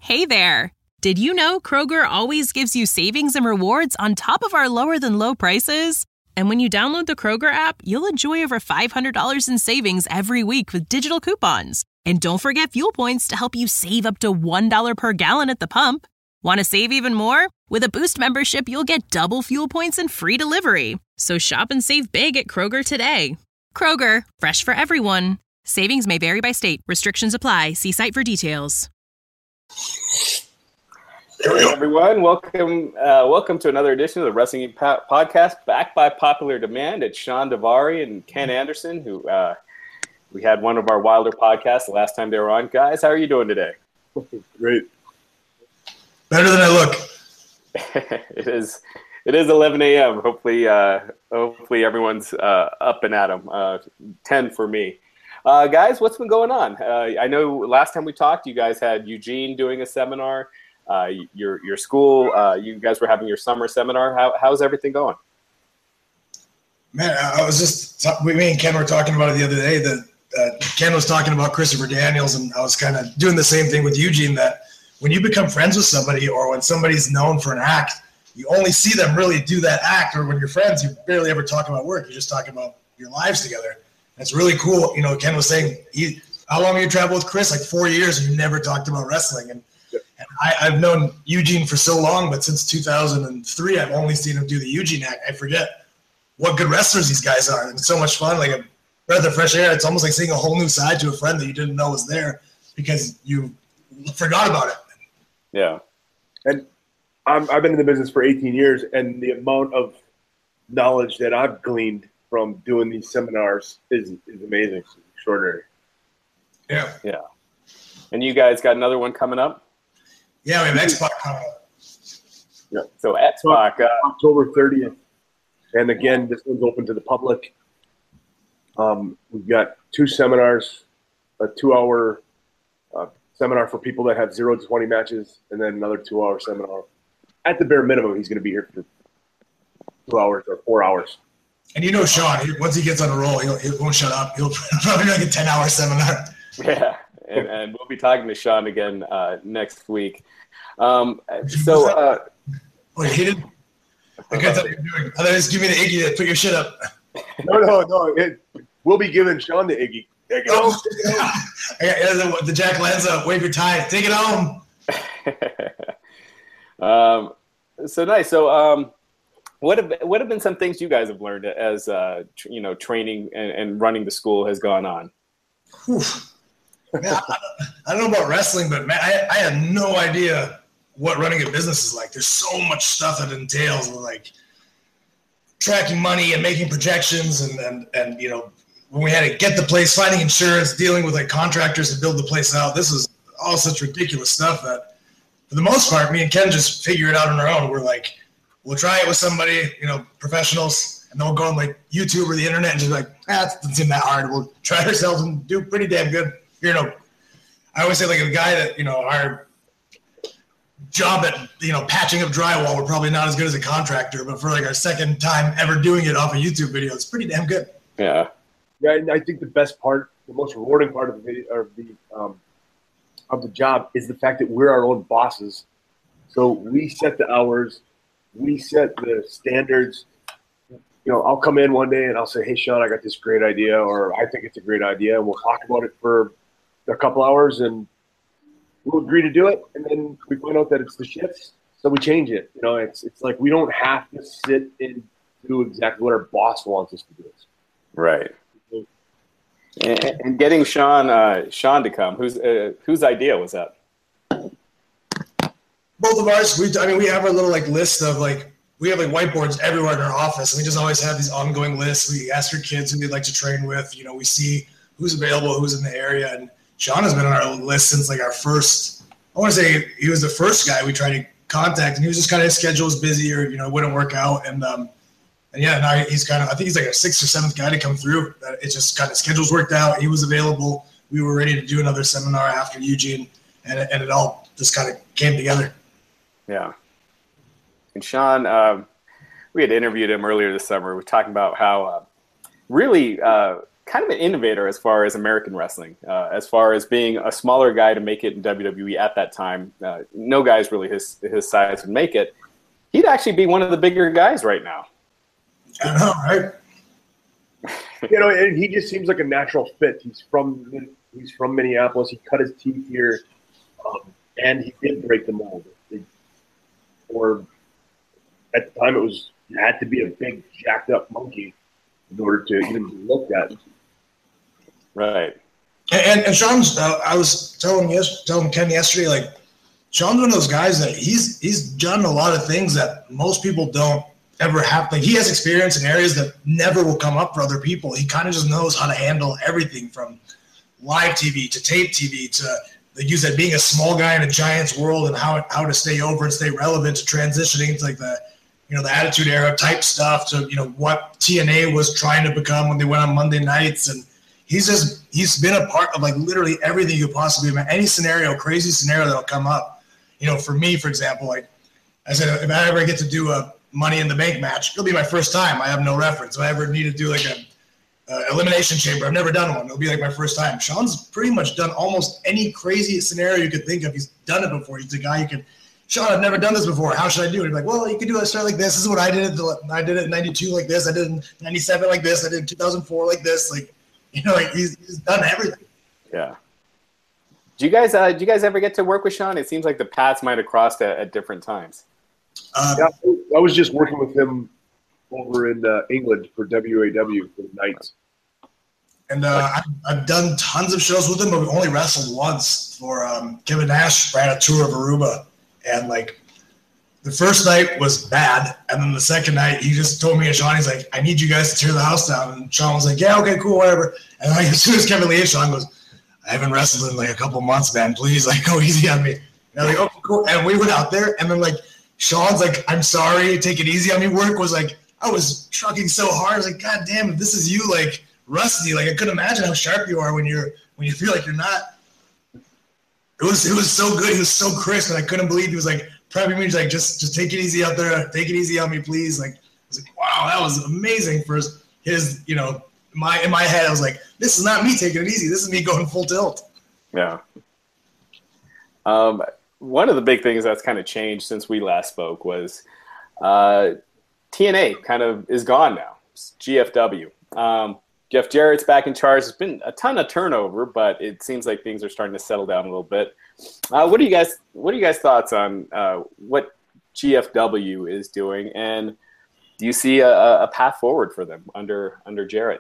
Hey there! Did you know Kroger always gives you savings and rewards on top of our lower-than-low prices? And when you download the Kroger app, you'll enjoy over $500 in savings every week with digital coupons. And don't forget fuel points to help you save up to $1 per gallon at the pump. Want to save even more? With a Boost membership, you'll get double fuel points and free delivery. So shop and save big at Kroger today. Kroger, fresh for everyone. Savings may vary by state. Restrictions apply. See site for details. Hey everyone, welcome to another edition of the Wrestling Podcast, backed by popular demand. It's Sean Davari and Ken Anderson, who we had one of our Wilder podcasts the last time they were on. Guys, how are you doing today? Great. Better than I look. It is 11 a.m. Hopefully everyone's up and at 'em. 10 for me. Guys, what's been going on? I know last time we talked, you guys had Eugene doing a seminar. Your school, you guys were having your summer seminar. How's everything going? Man, I was just me and Ken were talking about it the other day. That Ken was talking about Christopher Daniels, and I was kind of doing the same thing with Eugene. That when you become friends with somebody, or when somebody's known for an act, you only see them really do that act. Or when you're friends, you barely ever talk about work. You just talk about your lives together. And it's really cool. You know, Ken was saying, how long have you traveled with Chris? Like 4 years, and you never talked about wrestling. And I've known Eugene for so long, but since 2003, I've only seen him do the Eugene act. I forget what good wrestlers these guys are. And it's so much fun, like a breath of fresh air. It's almost like seeing a whole new side to a friend that you didn't know was there because you forgot about it. Yeah. And I've been in the business for 18 years, and the amount of knowledge that I've gleaned from doing these seminars is amazing. It's extraordinary. Yeah. Yeah. And you guys got another one coming up? Yeah, we have X-Pac coming up. Yeah. So X-Pac. October 30th. And again, this one's open to the public. We've got 2 seminars, a 2-hour seminar for people that have 0 to 20 matches, and then another 2-hour seminar. At the bare minimum, he's going to be here for 2 hours or 4 hours. And you know Sean, once he gets on a roll, he won't shut up. He'll probably do like a 10-hour seminar. Yeah, and we'll be talking to Sean again next week. Wait, he didn't? I thought you were doing. I thought just give me the Iggy to put your shit up. No. We'll be giving Sean the Iggy. Take it home. The Jack Lanza, wave your tie. Take it home. So nice. So what have been some things you guys have learned as training and running the school has gone on? Man, I don't know about wrestling, but man, I had no idea what running a business is like. There's so much stuff that entails, like tracking money and making projections, and you know, when we had to get the place, finding insurance, dealing with like contractors to build the place out. This is all such ridiculous stuff that, for the most part, me and Ken just figure it out on our own. We're like, we'll try it with somebody, professionals, and then we'll go on like YouTube or the internet and just be like, it doesn't seem that hard. We'll try it ourselves and do pretty damn good. I always say like a guy that, our job at, patching up drywall, we're probably not as good as a contractor, but for like our second time ever doing it off a YouTube video, it's pretty damn good. Yeah. Yeah, and I think the best part, the most rewarding part of the job is the fact that we're our own bosses. So we set the hours, we set the standards. I'll come in one day and I'll say, "Hey, Sean, I got this great idea," or "I think it's a great idea," and we'll talk about it for a couple hours, and we'll agree to do it. And then we find out that it's the shits, so we change it. It's like we don't have to sit and do exactly what our boss wants us to do. Right. And getting Sean to come, whose idea was that? Both of ours. We have our little list of we have whiteboards everywhere in our office, and we just always have these ongoing lists. We ask our kids who they'd like to train with. We see who's available, who's in the area, and Sean has been on our list since our first. I want to say he was the first guy we tried to contact, and he was just kind of his schedule was busy or wouldn't work out, and yeah, now he's I think he's like a 6th or 7th guy to come through. It just kind of schedules worked out. He was available. We were ready to do another seminar after Eugene, and it all just kind of came together. Yeah. And Sean, we had interviewed him earlier this summer. We were talking about how really kind of an innovator as far as American wrestling, as far as being a smaller guy to make it in WWE at that time. No guys really his size would make it. He'd actually be one of the bigger guys right now. I know, right? And he just seems like a natural fit. He's from Minneapolis. He cut his teeth here, and he did break the mold. Or at the time, you had to be a big, jacked up monkey in order to even be looked at. Right. And Sean's, I was telling Ken yesterday, like, Sean's one of those guys that he's done a lot of things that most people don't ever have. Like, he has experience in areas that never will come up for other people. He kind of just knows how to handle everything from live TV to tape TV to, like you said, being a small guy in a Giants world and how to stay over and stay relevant to transitioning to like the Attitude Era type stuff to, what TNA was trying to become when they went on Monday nights. And he's been a part of like literally everything you could possibly imagine. Any scenario, crazy scenario that'll come up. For me, for example, like I said, if I ever get to do a Money in the Bank match, it'll be my first time. I have no reference. If I ever need to do like a elimination chamber, I've never done one. It'll be like my first time. Sean's pretty much done almost any crazy scenario you could think of. He's done it before. He's the guy you could, Sean, I've never done this before. How should I do it? He's like, well, you could do a start like this. This is what I did. I did it in 92 like this. I did it in 97 like this. I did it in 2004 like this. Like, like he's done everything. Yeah. Do you guys ever get to work with Sean? It seems like the paths might have crossed at different times. Yeah, I was just working with him over in England for WAW for the Knights. And I've done tons of shows with him, but we only wrestled once for Kevin Nash ran a tour of Aruba. And like the first night was bad. And then the second night, he just told me and Sean, he's like, I need you guys to tear the house down. And Sean was like, yeah, okay, cool, whatever. And like, as soon as Kevin Lee, Sean goes, I haven't wrestled in like a couple months, man. Please, like, go easy on me. And I'm like, okay, cool. And we went out there, and then like Sean's like, I'm sorry, take it easy on me. Work was like, I was trucking so hard. I was like, God damn, if this is you, like rusty. Like I couldn't imagine how sharp you are when you feel like you're not. It was so good. He was so crisp, and I couldn't believe he was like prepping me. He's like, just take it easy out there. Take it easy on me, please. Like I was like, wow, that was amazing for his in my head, I was like, this is not me taking it easy. This is me going full tilt. Yeah. One of the big things that's kind of changed since we last spoke was TNA kind of is gone now. It's GFW. Jeff Jarrett's back in charge. There's been a ton of turnover, but it seems like things are starting to settle down a little bit. What are you guys' thoughts on what GFW is doing, and do you see a path forward for them under Jarrett?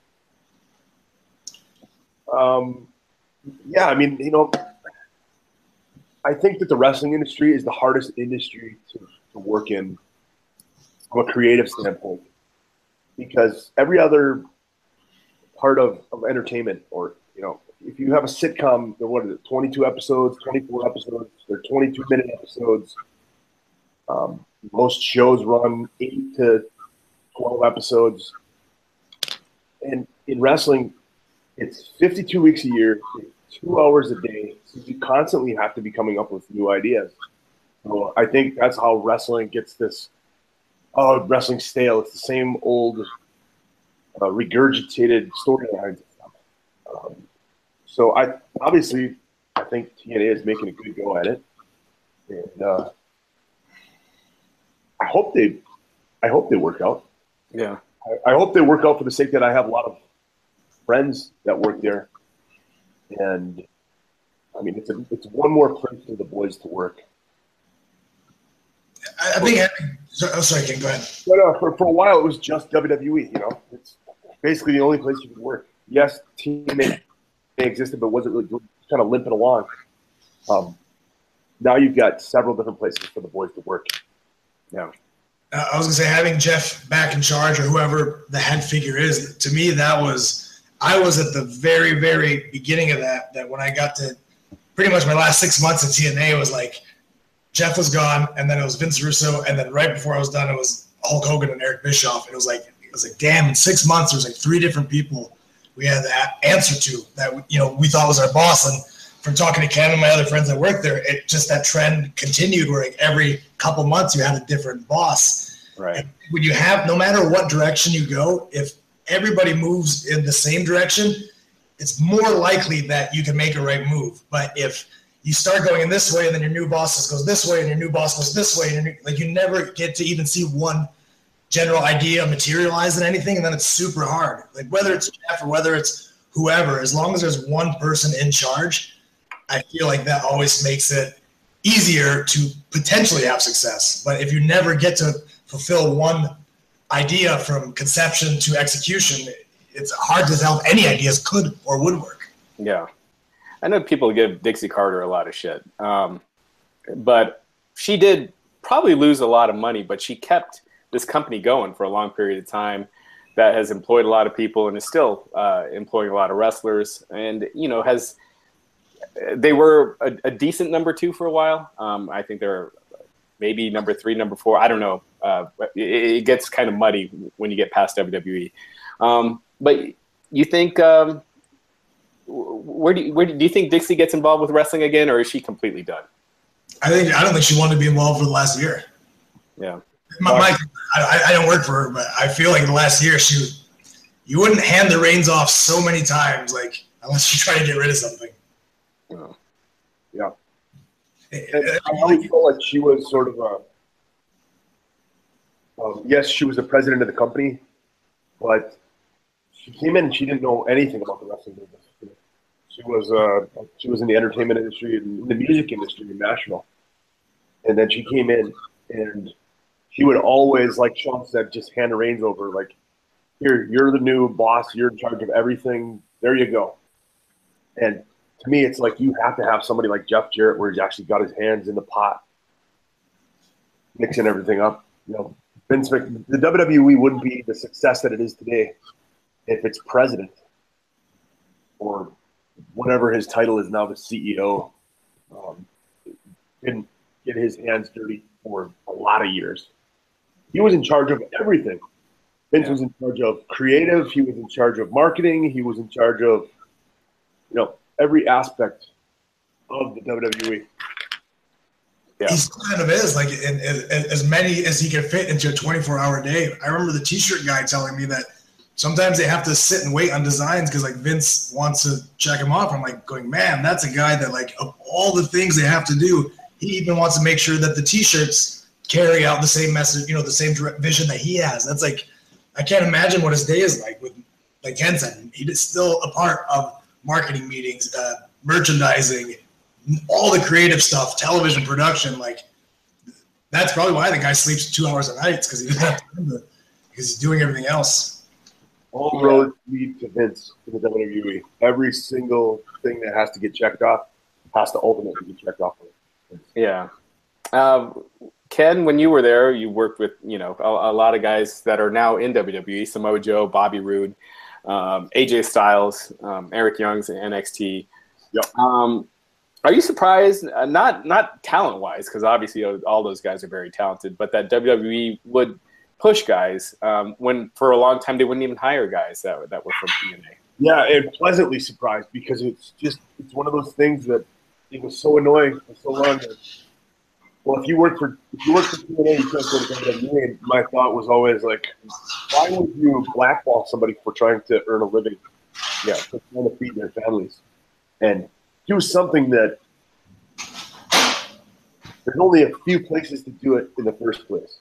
Yeah, I mean, I think that the wrestling industry is the hardest industry to work in from a creative standpoint, because every other part of entertainment, or if you have a sitcom, they're 22 episodes, 24 episodes, they're 22-minute episodes. Most shows run 8 to 12 episodes, and in wrestling, it's 52 weeks a year, 2 hours a day, so you constantly have to be coming up with new ideas. So I think that's how wrestling gets this, wrestling's stale. It's the same old regurgitated storylines. So I think TNA is making a good go at it, and I hope they work out. Yeah, I hope they work out for the sake that I have a lot of friends that work there, and I mean it's one more place for the boys to work. I think. Sorry, Ken, go ahead. No, for a while it was just WWE. It's basically the only place you could work. Yes, TNA existed, but wasn't really kind of limping along. Now you've got several different places for the boys to work. Yeah. I was gonna say, having Jeff back in charge, or whoever the head figure is, to me I was at the very, very beginning of that when I got to pretty much my last 6 months at TNA, was like Jeff was gone, and then it was Vince Russo, and then right before I was done, it was Hulk Hogan and Eric Bischoff. It was like damn, in 6 months there was like 3 different people we had to answer to that we thought was our boss. And from talking to Ken and my other friends that worked there, it just, that trend continued where like every couple months you had a different boss. Right. And when you have, no matter what direction you go, if everybody moves in the same direction, it's more likely that you can make a right move. But if you start going in this way and then your new boss goes this way and your new boss goes this way, and you never get to even see one general idea materialize in anything, and then it's super hard. Like whether it's Jeff or whether it's whoever, as long as there's one person in charge, I feel like that always makes it easier to potentially have success. But if you never get to fulfill one idea from conception to execution, it's hard to tell if any ideas could or would work. Yeah. I know people give Dixie Carter a lot of shit. But she did probably lose a lot of money, but she kept this company going for a long period of time that has employed a lot of people and is still employing a lot of wrestlers. And, they were a decent number 2 for a while. I think they're maybe number 3, number 4. I don't know. It gets kind of muddy when you get past WWE. But you think, where do you think Dixie gets involved with wrestling again, or is she completely done? I don't think she wanted to be involved for the last year. Yeah. I don't work for her, but I feel like the last year you wouldn't hand the reins off so many times, like unless you try to get rid of something. Oh. Yeah. I always felt like she was sort of yes, she was the president of the company, but she came in and she didn't know anything about the wrestling business. She was in the entertainment industry and in the music industry in Nashville. And then she came in and she would always, like Sean said, just hand the reins over. Like, here, you're the new boss. You're in charge of everything. There you go. And to me, it's like you have to have somebody like Jeff Jarrett where he's actually got his hands in the pot, mixing everything up. Vince McMahon, the WWE wouldn't be the success that it is today if its president or whatever his title is now, the CEO, didn't get his hands dirty for a lot of years. He was in charge of everything. Vince was in charge of creative. He was in charge of marketing. He was in charge of, every aspect of the WWE. Yeah. He kind of is, like, as many as he can fit into a 24-hour day. I remember the T-shirt guy telling me that sometimes they have to sit and wait on designs because, like, Vince wants to check him off. I'm like going, man, that's a guy that, like, of all the things they have to do, he even wants to make sure that the T-shirts carry out the same message, the same vision that he has. That's like, I can't imagine what his day is like with, like Ken said, he's still a part of marketing meetings, merchandising, all the creative stuff, television production. Like, that's probably why the guy sleeps 2 hours a night, because he doesn't have time to, because he's doing everything else. All roads lead to Vince in the WWE. Every single thing that has to get checked off has to ultimately get checked off. Yeah. Ken, when you were there, you worked with, a lot of guys that are now in WWE, Samoa Joe, Bobby Roode, AJ Styles, Eric Young's in NXT. Yep. Are you surprised, not talent-wise, because obviously all those guys are very talented, but that WWE would push guys when for a long time they wouldn't even hire guys that were from TNA? Yeah, and pleasantly surprised, because it's one of those things that it was so annoying for so long. Well, if you work for TNA, you can't go to WWE. And my thought was always like, why would you blackball somebody for trying to earn a living? Yeah, for trying to feed their families, and do something that there's only a few places to do it in the first place.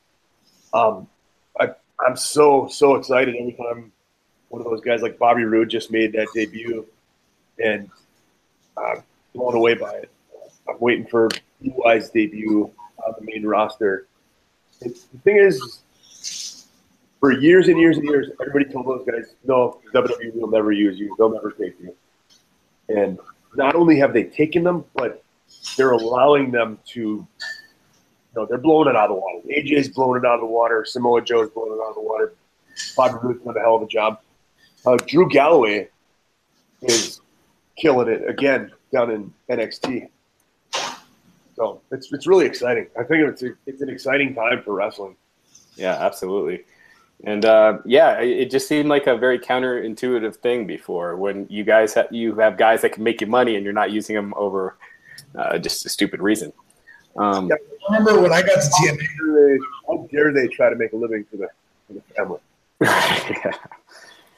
I'm so excited every time one of those guys like Bobby Roode just made that debut, and I'm blown away by it. I'm waiting for EY's debut on the main roster. The thing is, for years and years and years, everybody told those guys, no, WWE will never use you. They'll never take you. And not only have they taken them, but they're allowing them to, they're blowing it out of the water. AJ's blowing it out of the water. Samoa Joe's blowing it out of the water. Bobby Roode's done a hell of a job. Drew Galloway is killing it again down in NXT. So it's really exciting. I think it's an exciting time for wrestling. Yeah, absolutely. And it just seemed like a very counterintuitive thing before, when you have guys that can make you money and you're not using them over just a stupid reason. I remember when I got to TNA. How dare they try to make a living for the family? Yeah.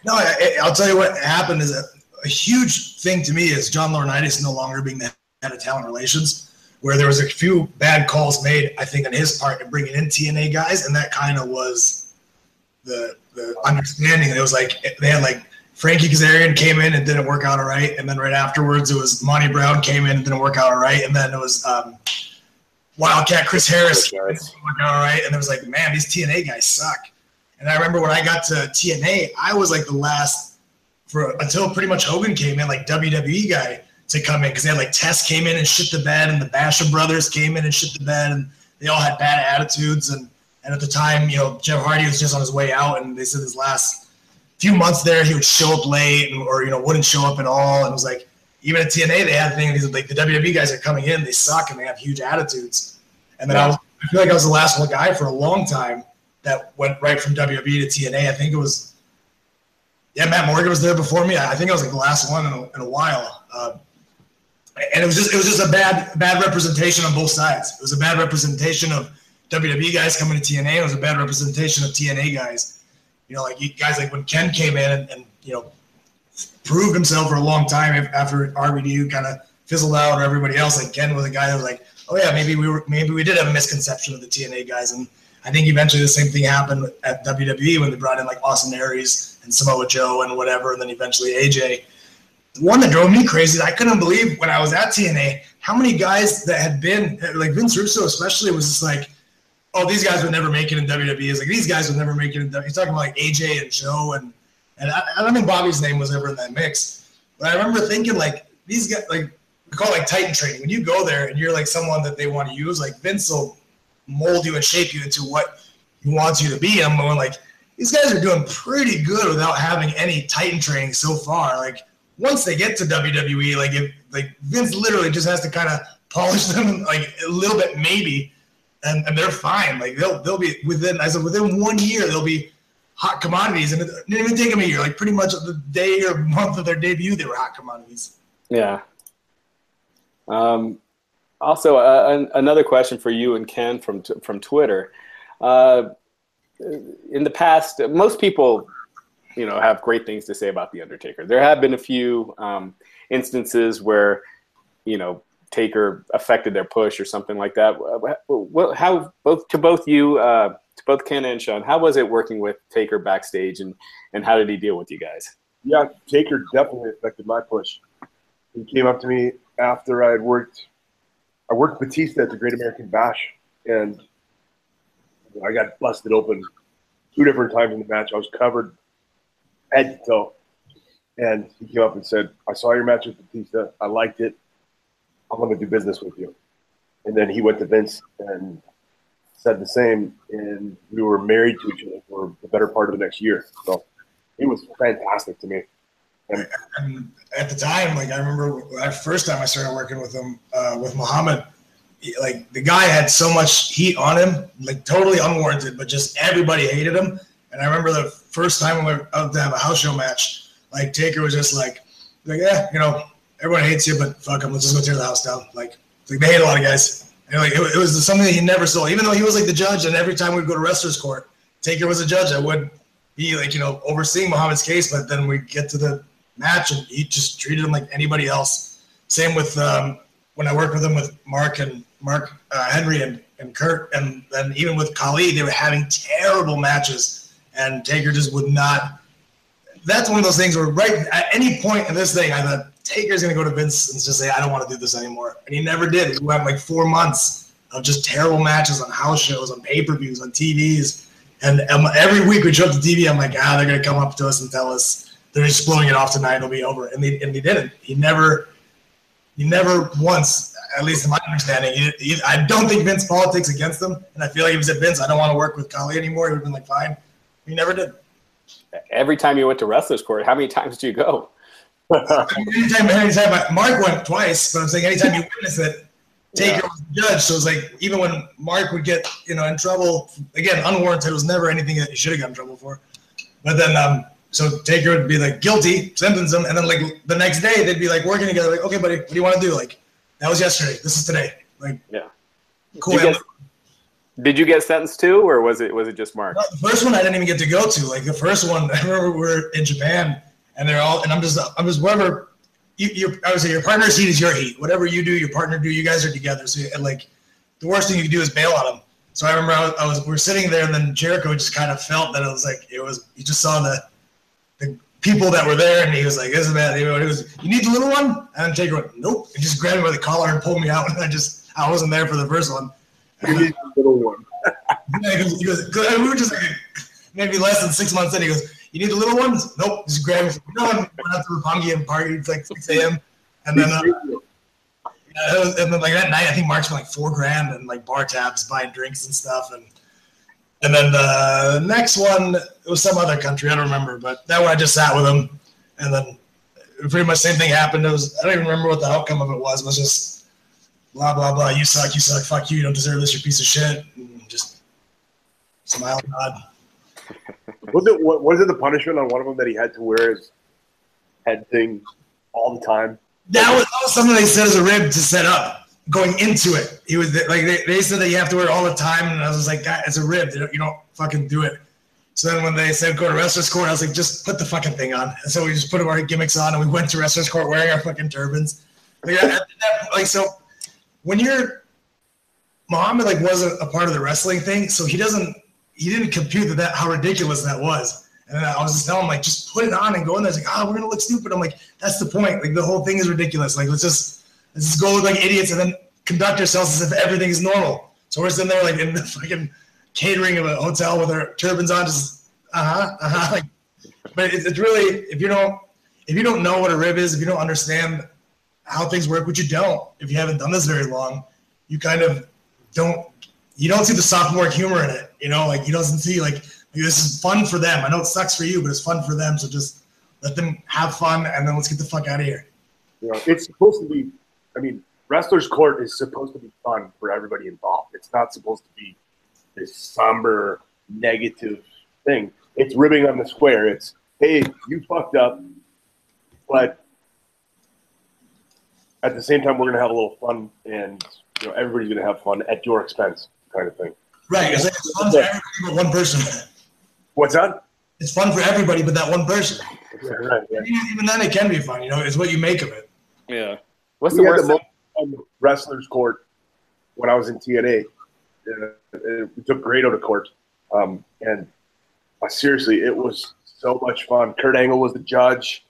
No, I'll tell you what happened is a huge thing to me is John Laurinaitis no longer being the head of talent relations, where there was a few bad calls made, I think, on his part in bringing in TNA guys, and that kind of was the understanding. It was like they had like Frankie Kazarian came in and didn't work out all right, and then right afterwards it was Monty Brown came in and didn't work out all right, and then it was Wildcat Chris Harris didn't work out all right, and it was like, man, these TNA guys suck. And I remember when I got to TNA, I was like the last until pretty much Hogan came in, like WWE guy to come in, because they had like Test came in and shit the bed, and the Basham brothers came in and shit the bed, and they all had bad attitudes. And at the time, you know, Jeff Hardy was just on his way out, and they said his last few months there, he would show up late or, you know, wouldn't show up at all. And it was like, even at TNA, they had things like the WWE guys are coming in, they suck, and they have huge attitudes. And then I feel like I was the last one guy for a long time that went right from WWE to TNA. I think it was, Matt Morgan was there before me. I think I was like the last one in a while. And it was just a bad representation on both sides. It was a bad representation of WWE guys coming to TNA. It was a bad representation of TNA guys. You know, like you guys, like when Ken came in and you know, proved himself for a long time after RVD kind of fizzled out, or everybody else. Like Ken was a guy that was like, oh yeah, maybe we did have a misconception of the TNA guys. And I think eventually the same thing happened at WWE when they brought in like Austin Aries and Samoa Joe and whatever, and then eventually AJ. The one that drove me crazy, I couldn't believe when I was at TNA, how many guys that had been, like Vince Russo especially, was just like, oh, these guys would never make it in WWE. It's like, these guys would never make it in WWE. He's talking about like AJ and Joe, and I don't think Bobby's name was ever in that mix. But I remember thinking, like, these guys, like, we call it like Titan training. When you go there and you're like someone that they want to use, like Vince will mold you and shape you into what he wants you to be. And I'm going like, these guys are doing pretty good without having any Titan training so far. Like, once they get to WWE, like Vince literally just has to kind of polish them like a little bit maybe, and they're fine. Like they'll be within 1 year they'll be hot commodities, and it didn't even take them a year. Like pretty much the day or month of their debut, they were hot commodities. Yeah. Also, another question for you and Ken from Twitter. In the past, most people, you know, have great things to say about The Undertaker. There have been a few instances where, you know, Taker affected their push or something like that. How both Ken and Sean, how was it working with Taker backstage, and how did he deal with you guys? Yeah, Taker definitely affected my push. He came up to me after I worked Batista at the Great American Bash, and I got busted open 2 different times in the match. I was covered head to toe. And he came up and said, I saw your match with Batista. I liked it. I want to do business with you. And then he went to Vince and said the same. And we were married to each other for the better part of the next year. So it was fantastic to me. And at the time, like I remember the first time I started working with him, with Muhammad, like the guy had so much heat on him, like totally unwarranted, but just everybody hated him. And I remember the first time we went out to have a house show match, like Taker was just like, yeah, you know, everyone hates you, but fuck them, let's just go tear the house down. Like they hate a lot of guys. And like it was something that he never saw, even though he was like the judge. And every time we'd go to wrestlers' court, Taker was a judge. I would be like, you know, overseeing Muhammad's case, but then we get to the match and he just treated him like anybody else. Same with when I worked with him with Mark Henry and Kurt, and then even with Khali, they were having terrible matches. And Taker just would not. That's one of those things where right at any point in this thing, I thought Taker's going to go to Vince and just say, I don't want to do this anymore. And he never did. He went like 4 months of just terrible matches on house shows, on pay-per-views, on TVs. And every week we show up to TV, I'm like, they're going to come up to us and tell us they're just blowing it off tonight. It'll be over. And they didn't. He never once, at least in my understanding, I don't think Vince politics against him. And I feel like if he said, Vince, I don't want to work with Khali anymore, he would have been like, fine. He never did. Every time you went to wrestlers' court, how many times do you go? anytime. Mark went twice, but I'm saying anytime you witness it, Taker was the judge. So it's like even when Mark would get in trouble, again, unwarranted, it was never anything that he should have gotten in trouble for. But then so Taker would be like guilty, sentence him, and then like the next day they'd be like working together, like, okay, buddy, what do you want to do? Like that was yesterday. This is today. Like, yeah, cool. Did you get sentenced too, or was it just Mark? No, the first one I didn't even get to go to. Like the first one, I remember we were in Japan, and I'm just whatever. I would say your partner's heat is your heat. Whatever you do, your partner do. You guys are together. So and like the worst thing you can do is bail on them. So I remember we were sitting there, and then Jericho just kind of felt that you just saw the people that were there, and he was like, "This is bad." He was, "You need the little one?" And then Taker went, "Nope." And just grabbed me by the collar and pulled me out, and I wasn't there for the first one. You need the little one. He goes, we were just like maybe less than 6 months in. He goes, "You need the little ones?" Nope. Just grab me. No, went out to Roppongi and partied like 6 a.m. And then, and then like that night, I think Mark spent like $4,000 and like bar tabs, buying drinks and stuff. And then the next one, it was some other country, I don't remember, but that one I just sat with him, and then pretty much same thing happened. I don't even remember what the outcome of it was. It was just blah blah blah. You suck. Fuck you. You don't deserve this. You're a piece of shit. And just smile and nod. Was it the punishment on one of them that he had to wear his head thing all the time? That was something they said as a rib to set up going into it. He was like they said that you have to wear it all the time, and I was like, "God, it's a rib. You don't fucking do it." So then when they said go to wrestler's court, I was like, "Just put the fucking thing on." And so we just put our gimmicks on, and we went to wrestler's court wearing our fucking turbans. So when Muhammad wasn't a part of the wrestling thing, so he didn't compute that how ridiculous that was. And I was just telling him, just put it on and go in there. It's like, we're going to look stupid. I'm like, that's the point. Like, the whole thing is ridiculous. Like, let's just go look like idiots and then conduct ourselves as if everything is normal. So we're sitting there, in the fucking catering of a hotel with our turbans on, just, Like, but it's really, if you don't know what a rib is, if you don't understand how things work, which you don't, if you haven't done this very long, you kind of don't see the sophomore humor in it. You don't see, this is fun for them. I know it sucks for you, but it's fun for them. So just let them have fun, and then let's get the fuck out of here. It's supposed to be, wrestler's court is supposed to be fun for everybody involved. It's not supposed to be this somber, negative thing. It's ribbing on the square. It's, hey, you fucked up, but at the same time, we're going to have a little fun, and everybody's going to have fun at your expense, kind of thing. Right. It's fun for everybody but one person. What's that? It's fun for everybody but that one person. Right, yeah. Even then, it can be fun. It's what you make of it. Yeah. What's the worst thing? On the wrestler's court when I was in TNA, we took Grado to court, and seriously, it was so much fun. Kurt Angle was the judge.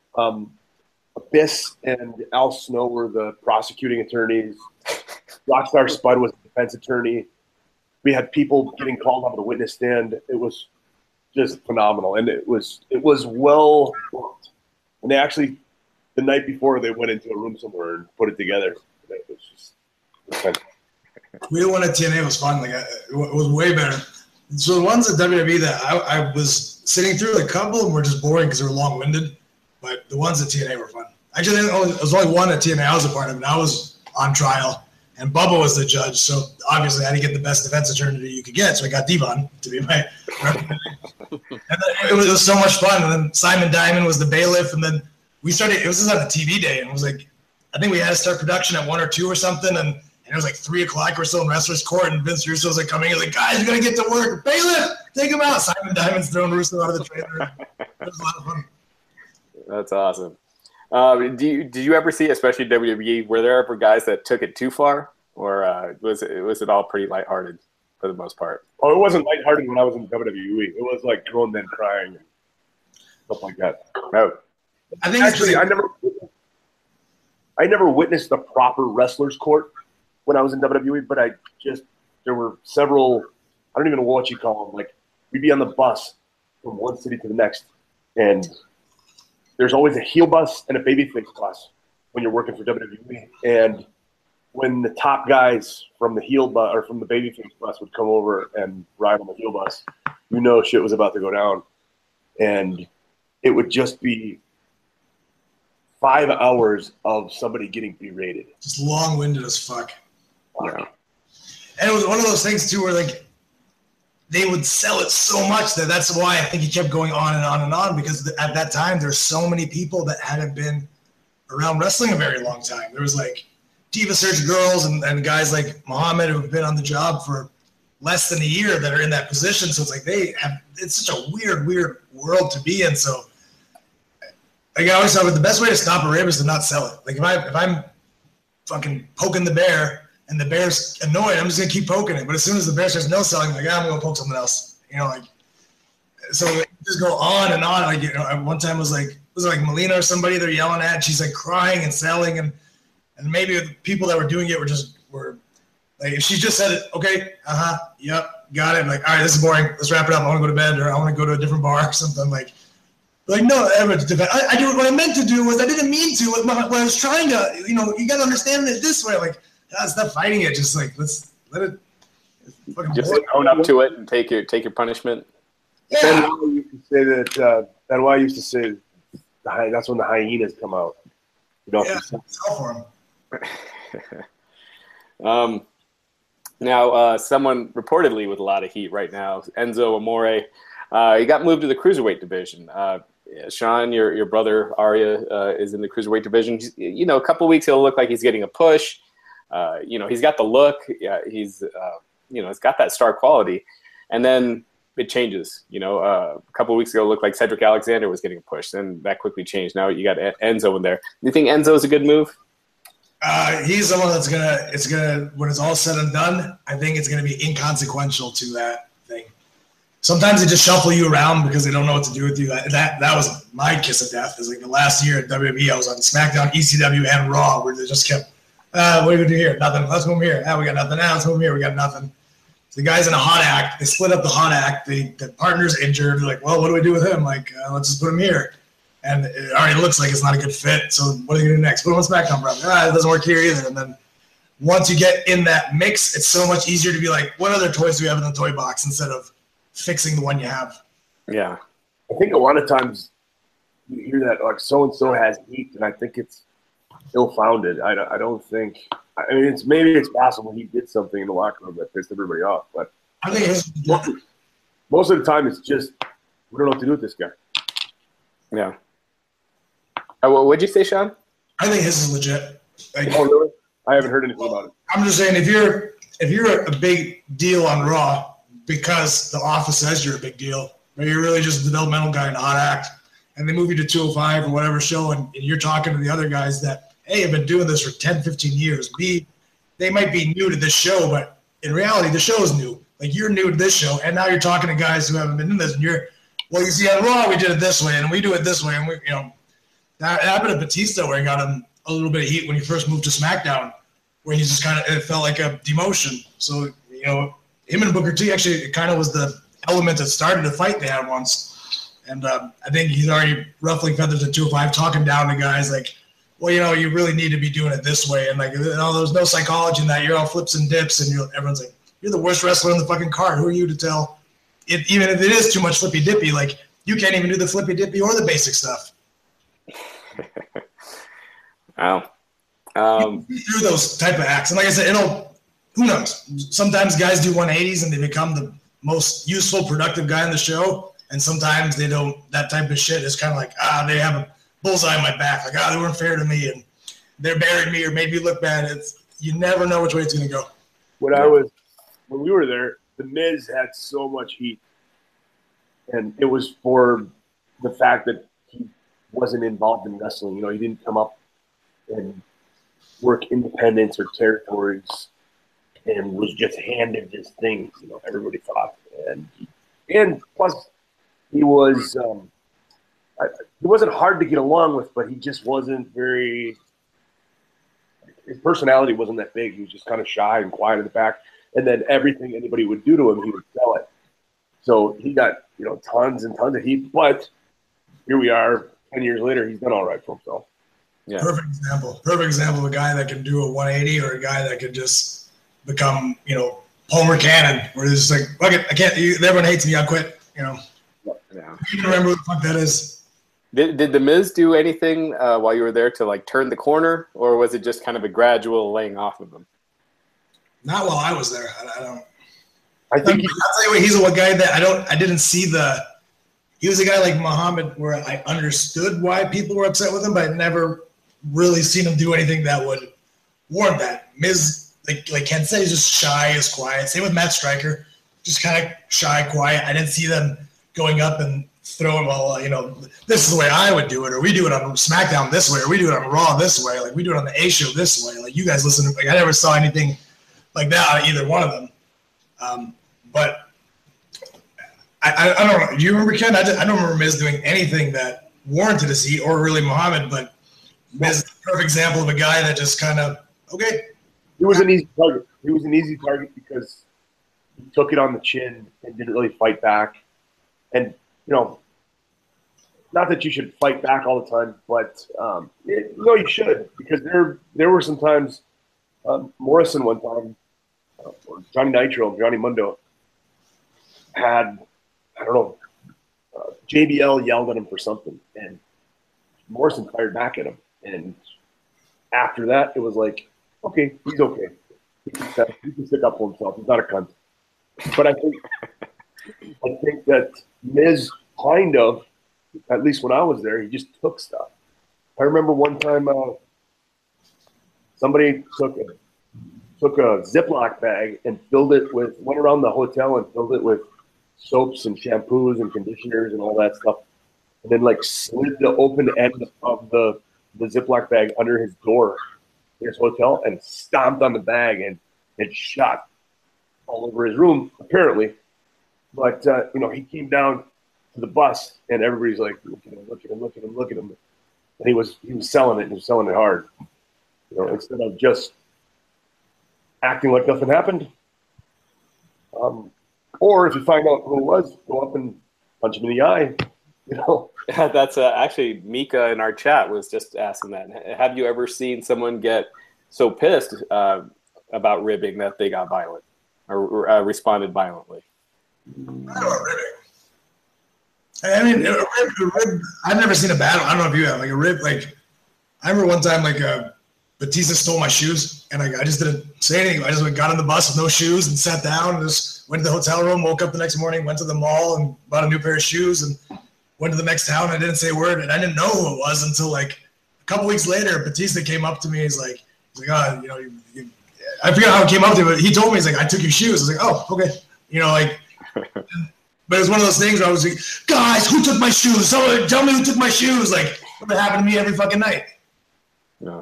Abyss and Al Snow were the prosecuting attorneys. Rockstar Spud was the defense attorney. We had people getting called on the witness stand. It was just phenomenal, and it was well booked. And they actually, the night before, they went into a room somewhere and put it together. It was just fun. We didn't want to TNA. It was fun. It was way better. So the ones at WWE that I was sitting through, a couple of them were just boring because they were long-winded. But the ones at TNA were fun. Actually, there was only one at TNA I was a part of, and I was on trial. And Bubba was the judge, so obviously I had to get the best defense attorney you could get. So I got Devon to be my representative. And then it was so much fun. And then Simon Diamond was the bailiff. And then we started. It was just on a TV day, and it was I think we had to start production at 1 or 2 or something. And it was 3 o'clock. We're still in wrestler's court, and Vince Russo's coming. He's like, guys, we gotta get to work. Bailiff, take him out. Simon Diamond's throwing Russo out of the trailer. It was a lot of fun. That's awesome. Did you ever see, especially WWE, were there ever guys that took it too far, or was it all pretty lighthearted for the most part? Oh, it wasn't lighthearted when I was in WWE. It was grown men crying and stuff like that. No, I think actually, I never witnessed the proper wrestler's court when I was in WWE, but there were several. I don't even know what you call them. We'd be on the bus from one city to the next, and there's always a heel bus and a babyface bus when you're working for WWE. And when the top guys from the heel bus or from the babyface bus would come over and ride on the heel bus, shit was about to go down. And it would just be 5 hours of somebody getting berated. Just long-winded as fuck. Yeah. And it was one of those things, too, where, they would sell it so much that's why I think he kept going on and on and on, because at that time there's so many people that hadn't been around wrestling a very long time. There was Diva Search girls and guys like Muhammad who have been on the job for less than a year that are in that position. So it's like it's such a weird world to be in. So like I always thought, the best way to stop a rib is to not sell it. Like if I'm fucking poking the bear and the bear's annoyed, I'm just gonna keep poking it. But as soon as the bear says no selling, I'm like, I'm gonna poke something else. Like so it just go on and on. Like one time was like Melina or somebody they're yelling at, and she's like crying and selling, and maybe the people that were doing it were like, if she just said it, okay, yep, got it. I'm like, all right, this is boring. Let's wrap it up. I want to go to bed, or I want to go to a different bar or something. Like no, I do what I meant to do was I didn't mean to. What I was trying to, you got to understand it this way. Like, stop fighting it. Just like let's let it. Just own up to it and take your punishment. Yeah. Benoit used to say that's when the hyenas come out. Sell for him. Now, someone reportedly with a lot of heat right now, Enzo Amore, he got moved to the cruiserweight division. Sean, your brother Arya is in the cruiserweight division. A couple of weeks he'll look like he's getting a push. He's got the look. Yeah, he's got that star quality, and then it changes. A couple of weeks ago it looked like Cedric Alexander was getting a push. Then that quickly changed. Now you got Enzo in there. Do you think Enzo is a good move? He's someone that's gonna when it's all said and done, I think it's gonna be inconsequential to that thing. Sometimes they just shuffle you around because they don't know what to do with you. That was my kiss of death. Is like the last year at WWE, I was on SmackDown, ECW, and Raw, where they just kept, what are we gonna do here? Nothing. Let's move here. We got nothing. Let's move here. We got nothing. So the guy's in a hot act. They split up the hot act. The partner's injured. They're like, well, what do we do with him? Like, let's just put him here. And it already looks like it's not a good fit. So what are you going to do next? Put him on SmackDown, bro. It doesn't work here either. And then once you get in that mix, it's so much easier to be like, what other toys do we have in the toy box instead of fixing the one you have? Yeah. I think a lot of times you hear that, like, so-and-so has heat, and I think it's ill-founded. I don't think – I mean, maybe it's possible he did something in the locker room that pissed everybody off. But I think most of the time it's just we don't know what to do with this guy. Yeah. What'd you say, Sean? I think his is legit. Like, oh, really? I haven't heard anything about it. I'm just saying, if you're a big deal on Raw because the office says you're a big deal, but you're really just a developmental guy in a hot act, and they move you to 205 or whatever show, and you're talking to the other guys that, A, have been doing this for 10, 15 years. B, they might be new to this show, but in reality, the show is new. Like, you're new to this show, and now you're talking to guys who haven't been in this, and well, you see, on Raw, we did it this way, and we do it this way, and that happened to Batista, where he got him a little bit of heat when he first moved to SmackDown, where he just it felt like a demotion. So, him and Booker T actually, it kind of was the element that started a fight they had once. And I think he's already roughly feathered to 205, talking down to guys like, well, you really need to be doing it this way. And there's no psychology in that. You're all flips and dips, and everyone's like, you're the worst wrestler on the fucking card. Who are you to tell? Even if it is too much flippy dippy, like, you can't even do the flippy dippy or the basic stuff. Wow. Through those type of acts. And like I said, who knows? Sometimes guys do 180s and they become the most useful, productive guy on the show. And sometimes they don't. That type of shit is kind of like, they have a bullseye on my back. Like, they weren't fair to me and they're burying me or made me look bad. You never know which way it's going to go. When we were there, The Miz had so much heat. And it was for the fact that he wasn't involved in wrestling. He didn't come up and work independents or territories and was just handed this thing, everybody thought. And plus, he was he wasn't hard to get along with, but he just wasn't very – his personality wasn't that big. He was just kind of shy and quiet in the back. And then everything anybody would do to him, he would sell it. So he got, tons and tons of heat. But here we are, 10 years later, he's done all right for himself. Yeah. Perfect example of a guy that can do a 180 or a guy that could just become, Homer Cannon, where it's like, fuck it, I can't, everyone hates me, I'll quit, Yeah. You can remember who the fuck that is. Did The Miz do anything while you were there to, like, turn the corner, or was it just kind of a gradual laying off of him? Not while I was there. I don't. I think I'll tell you what, he's a guy that I didn't see he was a guy like Muhammad where I understood why people were upset with him, but I'd never really seen him do anything that would warrant that. Miz, like Ken said, he's just shy, he's quiet. Same with Matt Striker. just kind of shy, quiet. I didn't see them going up and throwing, well, this is the way I would do it, or we do it on SmackDown this way, or we do it on Raw this way, like we do it on the A show this way. Like you guys listen to, like I never saw anything like that out of either one of them. But I don't know. Do you remember, Ken? I don't remember Miz doing anything that warranted a seat, or really Muhammad, but Miz is the perfect example of a guy that just kind of, okay. He was an easy target. He was an easy target because he took it on the chin and didn't really fight back. And, not that you should fight back all the time, but you should, because there were some times, Morrison one time, or Johnny Nitro, Johnny Mundo, had, I don't know, JBL yelled at him for something, and Morrison fired back at him. And after that, it was like, okay, he's okay. He can stick up for himself. He's not a cunt. But I think that Miz kind of, at least when I was there, he just took stuff. I remember one time somebody took a Ziploc bag and went around the hotel and filled it with soaps and shampoos and conditioners and all that stuff, and then like slid the open end of the Ziploc bag under his door in his hotel and stomped on the bag, and it shot all over his room, apparently. But, he came down to the bus, and everybody's like, look at him. And he was selling it, and he was selling it hard. Instead of just acting like nothing happened. Or if you find out who it was, go up and punch him in the eye. That's actually Mika in our chat was just asking that. Have you ever seen someone get so pissed about ribbing that they got violent or responded violently? I don't know ribbing. I mean, a rib, I've never seen a battle. I don't know if you have, like a rib. Like I remember one time, like Batista stole my shoes, and I just didn't say anything. I just got on the bus with no shoes and sat down and just went to the hotel room, woke up the next morning, went to the mall and bought a new pair of shoes and went to the next town. I didn't say a word, and I didn't know who it was until like a couple weeks later. Batista came up to me. He's like, oh, I forget how it came up to me, but he told me, he's like, I took your shoes. I was like, oh, okay. But it was one of those things where I was like, guys, who took my shoes? Someone tell me who took my shoes. Like, that happened to me every fucking night. Yeah.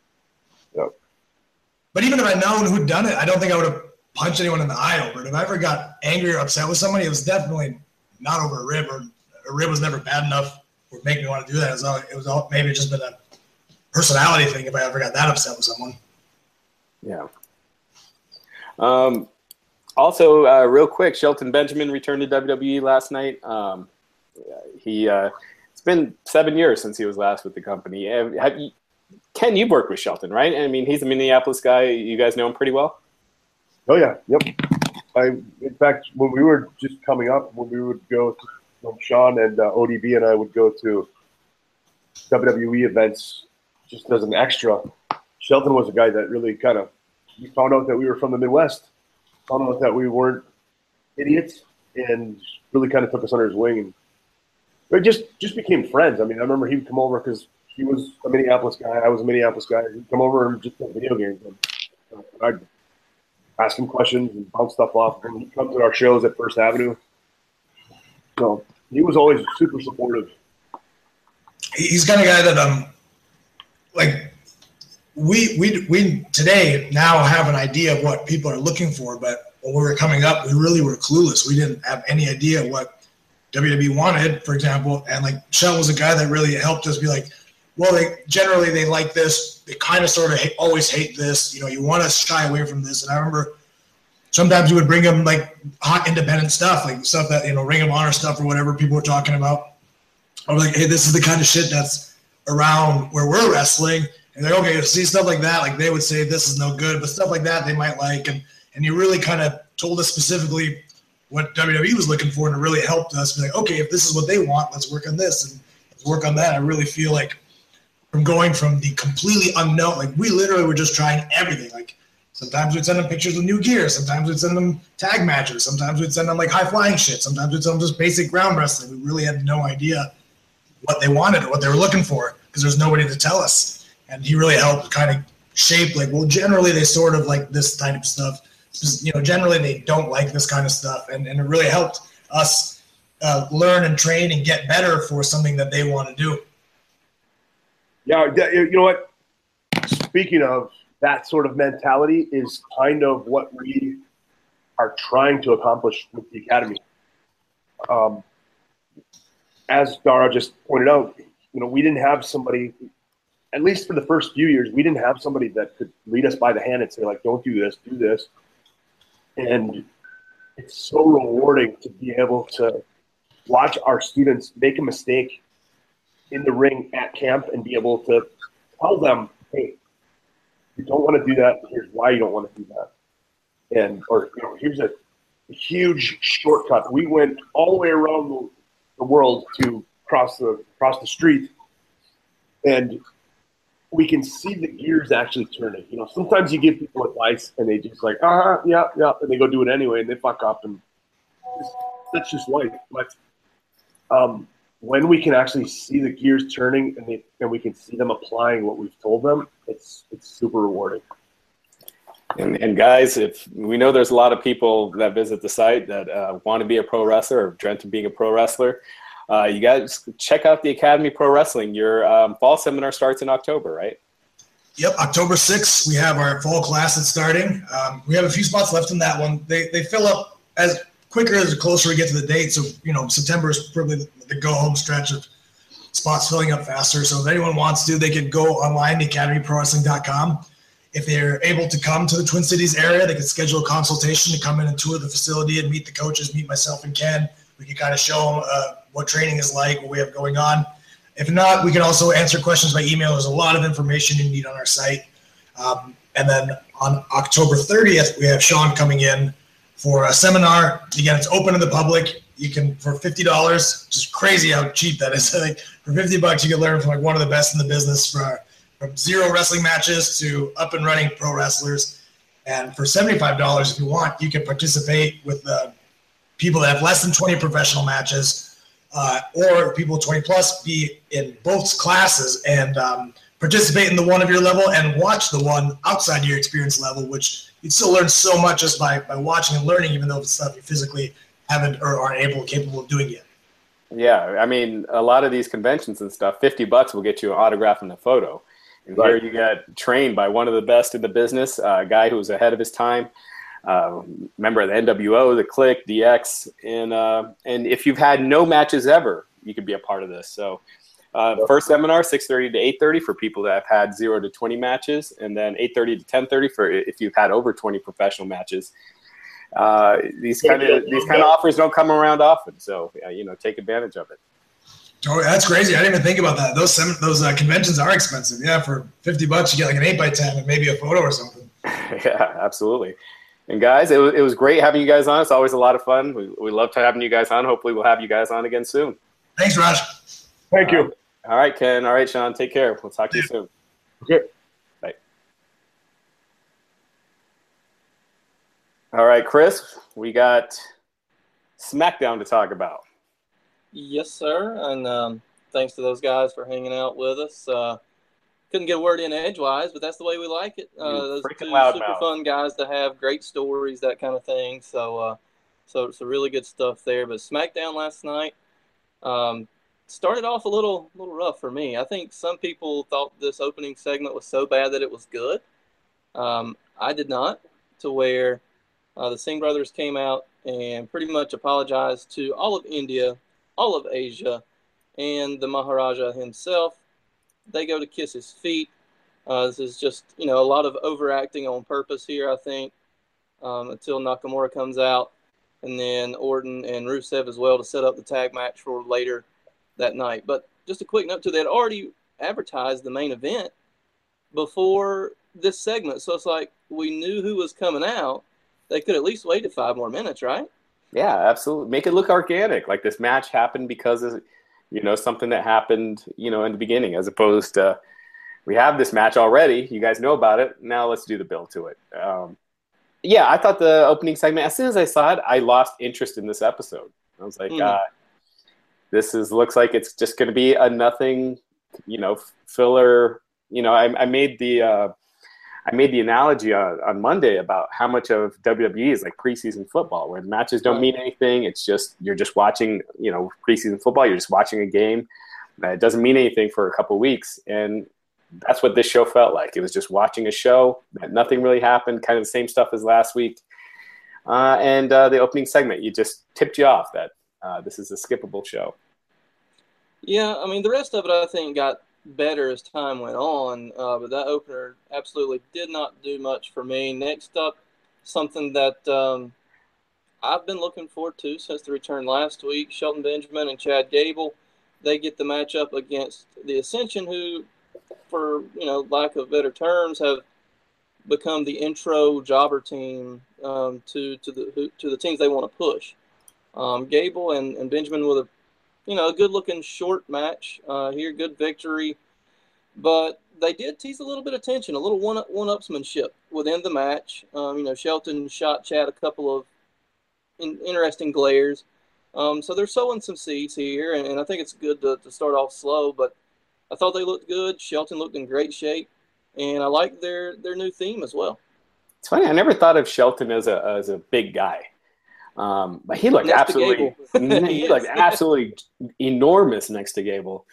But even if I'd known who'd done it, I don't think I would have punched anyone in the eye over it. If I ever got angry or upset with somebody, it was definitely not over a rib, or a rib was never bad enough to make me want to do that. It was all maybe just been a personality thing if I ever got that upset with someone. Yeah. Also, real quick, Shelton Benjamin returned to WWE last night. It's been 7 years since he was last with the company. Ken, you've worked with Shelton, right? I mean, he's a Minneapolis guy. You guys know him pretty well? Oh, yeah. Yep. In fact, when we were just coming up, when we would go to Sean and ODB and I would go to WWE events just as an extra, Shelton was a guy that really he found out that we were from the Midwest, found out that we weren't idiots, and really kind of took us under his wing. And we just became friends. I mean, I remember he would come over because he was a Minneapolis guy. I was a Minneapolis guy. He'd come over and just play video games. And I'd ask him questions and bounce stuff off. And he'd come to our shows at First Avenue. So he was always super supportive. He's the kind of guy that we today now have an idea of what people are looking for, but when we were coming up, we really were clueless. We didn't have any idea what WWE wanted, for example. And like Shell was a guy that really helped us be like, well, they like this. They kind of sort of always hate this. You want to shy away from this. And I remember sometimes we would bring them like hot independent stuff, like stuff that, Ring of Honor stuff or whatever people were talking about. I was like, hey, this is the kind of shit that's around where we're wrestling. And they're okay, see stuff like that. Like they would say, this is no good, but stuff like that they might like. And you really kind of told us specifically what WWE was looking for, and it really helped us be like, okay, if this is what they want, let's work on this and let's work on that. I really feel like from going from the completely unknown, like we literally were just trying everything. Like sometimes we'd send them pictures of new gear. Sometimes we'd send them tag matches. Sometimes we'd send them like high flying shit. Sometimes we'd send them just basic ground wrestling. We really had no idea what they wanted or what they were looking for because there's nobody to tell us. And he really helped kind of shape like, well, generally they sort of like this type of stuff. generally they don't like this kind of stuff, and it really helped us learn and train and get better for something that they want to do. Yeah, you know what? Speaking of that sort of mentality is kind of what we are trying to accomplish with the Academy. As Dara just pointed out, we didn't have somebody, at least for the first few years, we didn't have somebody that could lead us by the hand and say, like, don't do this, do this. And it's so rewarding to be able to watch our students make a mistake in the ring at camp and be able to tell them, hey, you don't want to do that. Here's why you don't want to do that. Or here's a huge shortcut. We went all the way around the world to cross the street, and we can see the gears actually turning. Sometimes you give people advice and they just like, yeah, and they go do it anyway and they fuck up, and that's just life. But when we can actually see the gears turning and we can see them applying what we've told them, it's super rewarding. And guys, if we know there's a lot of people that visit the site that want to be a pro wrestler or dreamt of being a pro wrestler, you guys check out the Academy Pro Wrestling. Your fall seminar starts in October, right? Yep, October 6th, we have our fall class that's starting. We have a few spots left in that one. They fill up as quicker as the closer we get to the date. So, September is probably the go-home stretch of spots filling up faster. So if anyone wants to, they can go online to academyprowrestling.com. If they're able to come to the Twin Cities area, they can schedule a consultation to come in and tour the facility and meet the coaches, meet myself and Ken. We can kind of show them what training is like, what we have going on. If not, we can also answer questions by email. There's a lot of information you need on our site. And then on October 30th, we have Sean coming in for a seminar. Again, it's open to the public. You can, for $50, just crazy how cheap that is. Like, for $50, you can learn from one of the best in the business from zero wrestling matches to up and running pro wrestlers. And for $75, if you want, you can participate with people that have less than 20 professional matches, or people 20 plus, be in both classes and participate in the one of your level and watch the one outside your experience level, which you'd still learn so much just by watching and learning, even though it's stuff you physically haven't or aren't capable of doing yet. Yeah, I mean, a lot of these conventions and stuff, $50 will get you an autograph and a photo. And here you get trained by one of the best in the business, a guy who was ahead of his time, member of the NWO, the Click, DX, and if you've had no matches ever, you could be a part of this. So first seminar, 6:30 to 8:30 for people that have had 0 to 20 matches, and then 8:30 to 10:30 for if you've had over 20 professional matches. These kind of offers don't come around often, so take advantage of it. Oh, that's crazy. I didn't even think about that. Those conventions are expensive. Yeah, for $50, you get like an 8x10 and maybe a photo or something. Yeah, absolutely. And guys, it was great having you guys on. It's always a lot of fun. We love having you guys on. Hopefully we'll have you guys on again soon. Thanks, Raj. Thank you. All right, Ken. All right, Sean. Take care. We'll talk to you soon. Okay. Bye. All right, Chris, we got SmackDown to talk about. Yes, sir. And thanks to those guys for hanging out with us. Couldn't get a word in edgewise, but that's the way we like it. Those two super fun guys to have, great stories, that kind of thing. So it's a really good stuff there. But SmackDown last night started off a little rough for me. I think some people thought this opening segment was so bad that it was good. I did not, to where the Singh brothers came out and pretty much apologized to all of India, all of Asia, and the Maharaja himself. They go to kiss his feet. This is just, a lot of overacting on purpose here, I think, until Nakamura comes out, and then Orton and Rusev as well to set up the tag match for later that night. But just a quick note, too, they had already advertised the main event before this segment, so it's like we knew who was coming out. They could at least waited 5 more minutes, right? Yeah, absolutely. Make it look organic. Like this match happened because of, something that happened, in the beginning, as opposed to we have this match already. You guys know about it. Now let's do the build to it. I thought the opening segment, as soon as I saw it, I lost interest in this episode. I was like, looks like it's just going to be a nothing, filler. I made the I made the analogy on Monday about how much of WWE is like preseason football, where the matches don't mean anything. It's just you're just watching, preseason football. You're just watching a game. It doesn't mean anything for a couple of weeks, and that's what this show felt like. It was just watching a show. Nothing really happened. Kind of the same stuff as last week. And the opening segment, you just tipped you off that this is a skippable show. Yeah, I mean, the rest of it I think got better as time went on, but that opener absolutely did not do much for me. Next up, something that I've been looking forward to since the return last week, Shelton Benjamin and Chad Gable. They get the matchup against the Ascension, who, for lack of better terms, have become the intro jobber team to the teams they want to push. Gable and Benjamin with a good-looking short match here, good victory. But they did tease a little bit of tension, a little one-upsmanship within the match. Shelton shot Chad a couple of interesting glares. So they're sowing some seeds here, and I think it's good to start off slow. But I thought they looked good. Shelton looked in great shape, and I like their new theme as well. It's funny. I never thought of Shelton as a big guy. But he looked absolutely absolutely enormous next to Gable.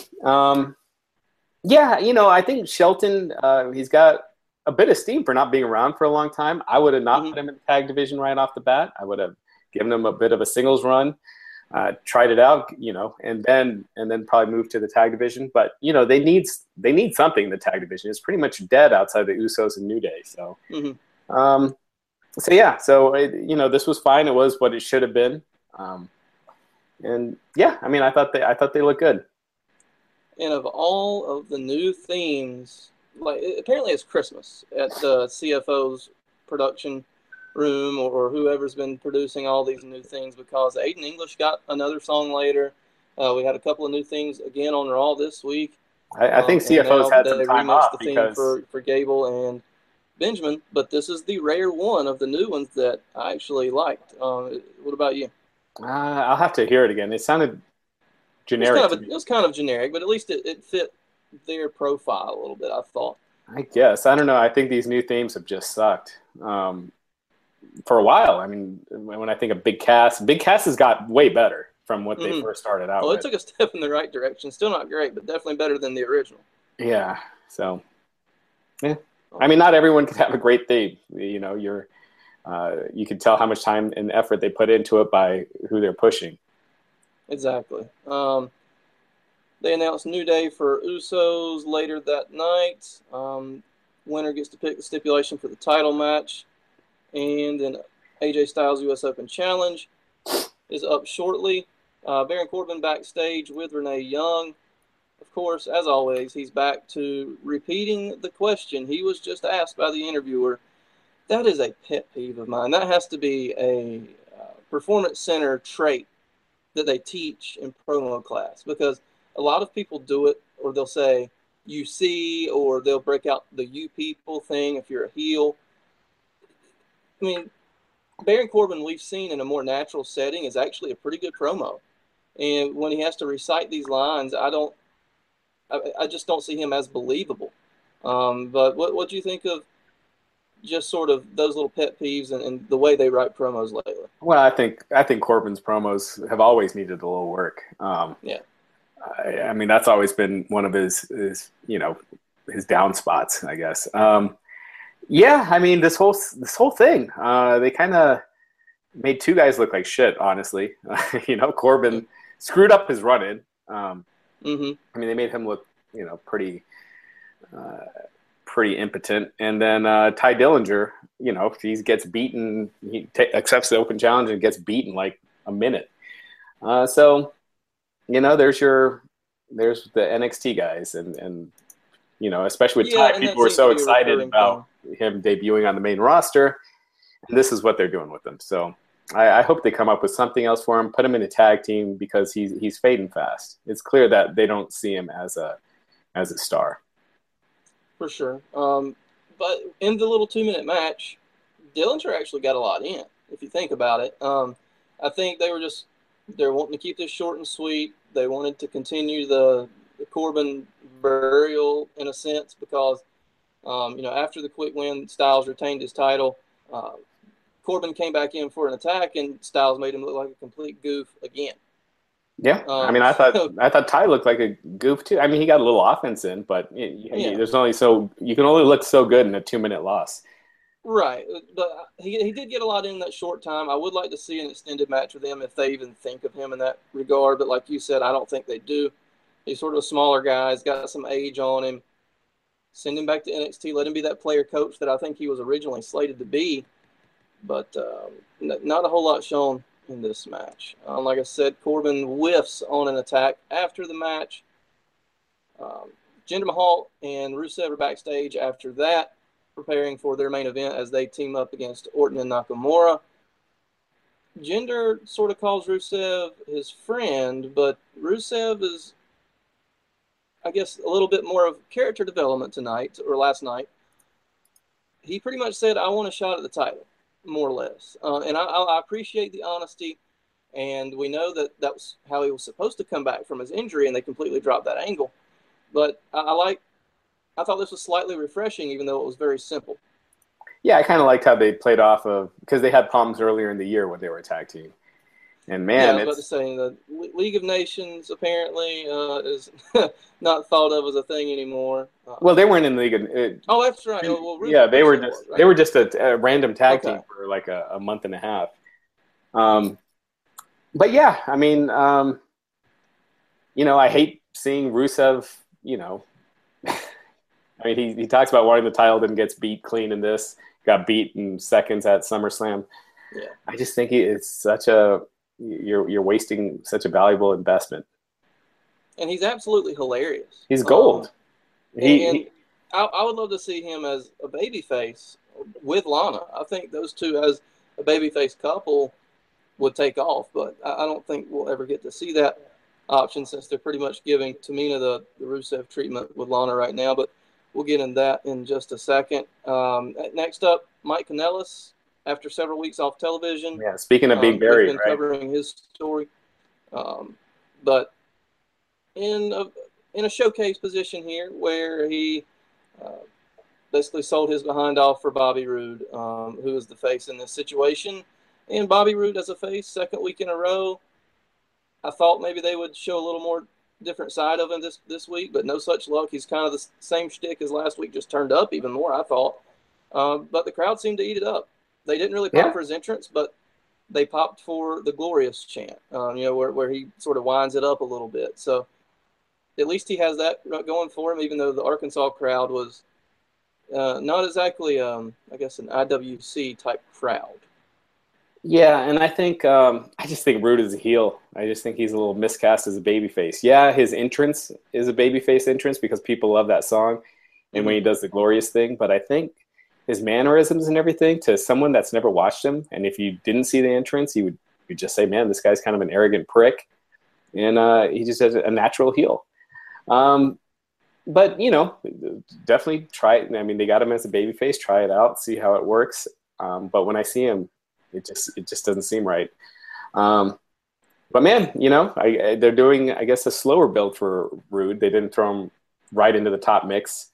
I think Shelton, he's got a bit of steam for not being around for a long time. I would have not put him in the tag division right off the bat. I would have given him a bit of a singles run, tried it out, and then probably moved to the tag division. But they need something in the tag division. It's pretty much dead outside the Usos and New Day. So. This was fine. It was what it should have been, I thought they looked good. And of all of the new themes, apparently it's Christmas at the CFO's production room or whoever's been producing all these new things, because Aiden English got another song later. We had a couple of new things again on Raw this week. I think CFO's had some time off because for Gable and Benjamin, but this is the rare one of the new ones that I actually liked. What about you? I'll have to hear it again. It sounded generic. It was kind of generic, but at least it fit their profile a little bit, I thought. I guess. I don't know. I think these new themes have just sucked for a while. I mean, when I think of Big Cass has got way better from what they first started out with. Well, it took a step in the right direction. Still not great, but definitely better than the original. Yeah. So, yeah. I mean, not everyone can have a great theme. You can tell how much time and effort they put into it by who they're pushing. Exactly. They announced New Day for Usos later that night. Winner gets to pick the stipulation for the title match. And then AJ Styles U.S. Open Challenge is up shortly. Baron Corbin backstage with Renee Young. Of course, as always, he's back to repeating the question he was just asked by the interviewer. That is a pet peeve of mine. That has to be a performance center trait that they teach in promo class, because a lot of people do it, or they'll say, you see, or they'll break out the you people thing if you're a heel. I mean, Baron Corbin, we've seen in a more natural setting, is actually a pretty good promo. And when he has to recite these lines, I just don't see him as believable. But what do you think of just sort of those little pet peeves and the way they write promos lately? Well, I think Corbin's promos have always needed a little work. Yeah. I mean, that's always been one of his down spots, I guess. Yeah, I mean, this whole thing, they kind of made two guys look like shit, honestly. Corbin screwed up his run-in. I mean, they made him look, pretty impotent. And then Ty Dillinger, he gets beaten. He accepts the open challenge and gets beaten like a minute. There's the NXT guys, and especially with Ty, people were so excited about him debuting on the main roster. And this is what they're doing with him. So I hope they come up with something else for him, put him in a tag team, because he's fading fast. It's clear that they don't see him as a star. For sure. But in the little 2-minute match, Dillinger actually got a lot in, if you think about it. I think they're wanting to keep this short and sweet. They wanted to continue the Corbin burial in a sense, because After the quick win, Styles retained his title. Corbin came back in for an attack, and Styles made him look like a complete goof again. Yeah, I thought Ty looked like a goof too. I mean, he got a little offense in, but there's only you can only look so good in a 2-minute loss. Right, but he did get a lot in that short time. I would like to see an extended match with him if they even think of him in that regard. But like you said, I don't think they do. He's sort of a smaller guy. He's got some age on him. Send him back to NXT. Let him be that player coach that I think he was originally slated to be. But not a whole lot shown in this match. Like I said, Corbin whiffs on an attack after the match. Jinder Mahal and Rusev are backstage after that, preparing for their main event as they team up against Orton and Nakamura. Jinder sort of calls Rusev his friend, but Rusev is, I guess, a little bit more of character development tonight, or last night. He pretty much said, I want a shot at the title, more or less. And I appreciate the honesty, and we know that was how he was supposed to come back from his injury, and they completely dropped that angle. But I thought this was slightly refreshing, even though it was very simple. Yeah, I kind of liked how they played off of, because they had problems earlier in the year when they were a tag team. And man, I was about to say, the League of Nations apparently is not thought of as a thing anymore. Well, they weren't in the League of. That's right. They were just a random tag team for like a month and a half. But yeah, I mean, I hate seeing Rusev. I mean, he talks about wanting the title, then gets beat clean in this. Got beat in seconds at SummerSlam. Yeah, I just think it's such you're wasting such a valuable investment. And he's absolutely hilarious. He's gold. I would love to see him as a babyface with Lana. I think those two as a babyface couple would take off, but I don't think we'll ever get to see that option since they're pretty much giving Tamina the Rusev treatment with Lana right now. But we'll get into that in just a second. Next up, Mike Kanellis. After several weeks off television. Yeah, speaking of Big Barry, been covering his story. But in a showcase position here where he basically sold his behind off for Bobby Roode, who is the face in this situation. And Bobby Roode as a face, second week in a row. I thought maybe they would show a little more different side of him this week, but no such luck. He's kind of the same shtick as last week, just turned up even more, I thought. But the crowd seemed to eat it up. They didn't really pop for his entrance, but they popped for the glorious chant, where he sort of winds it up a little bit. So at least he has that going for him, even though the Arkansas crowd was not exactly, I guess, an IWC type crowd. Yeah, and I think I just think Roode is a heel. I just think he's a little miscast as a babyface. Yeah, his entrance is a babyface entrance because people love that song, and when he does the glorious thing, but I think his mannerisms and everything to someone that's never watched him, and if you didn't see the entrance, you'd just say, man, this guy's kind of an arrogant prick, and he just has a natural heel. But, definitely try it. I mean, they got him as a babyface, try it out, see how it works. But when I see him, it just doesn't seem right. But man, they're doing, I guess, a slower build for Roode. They didn't throw him right into the top mix.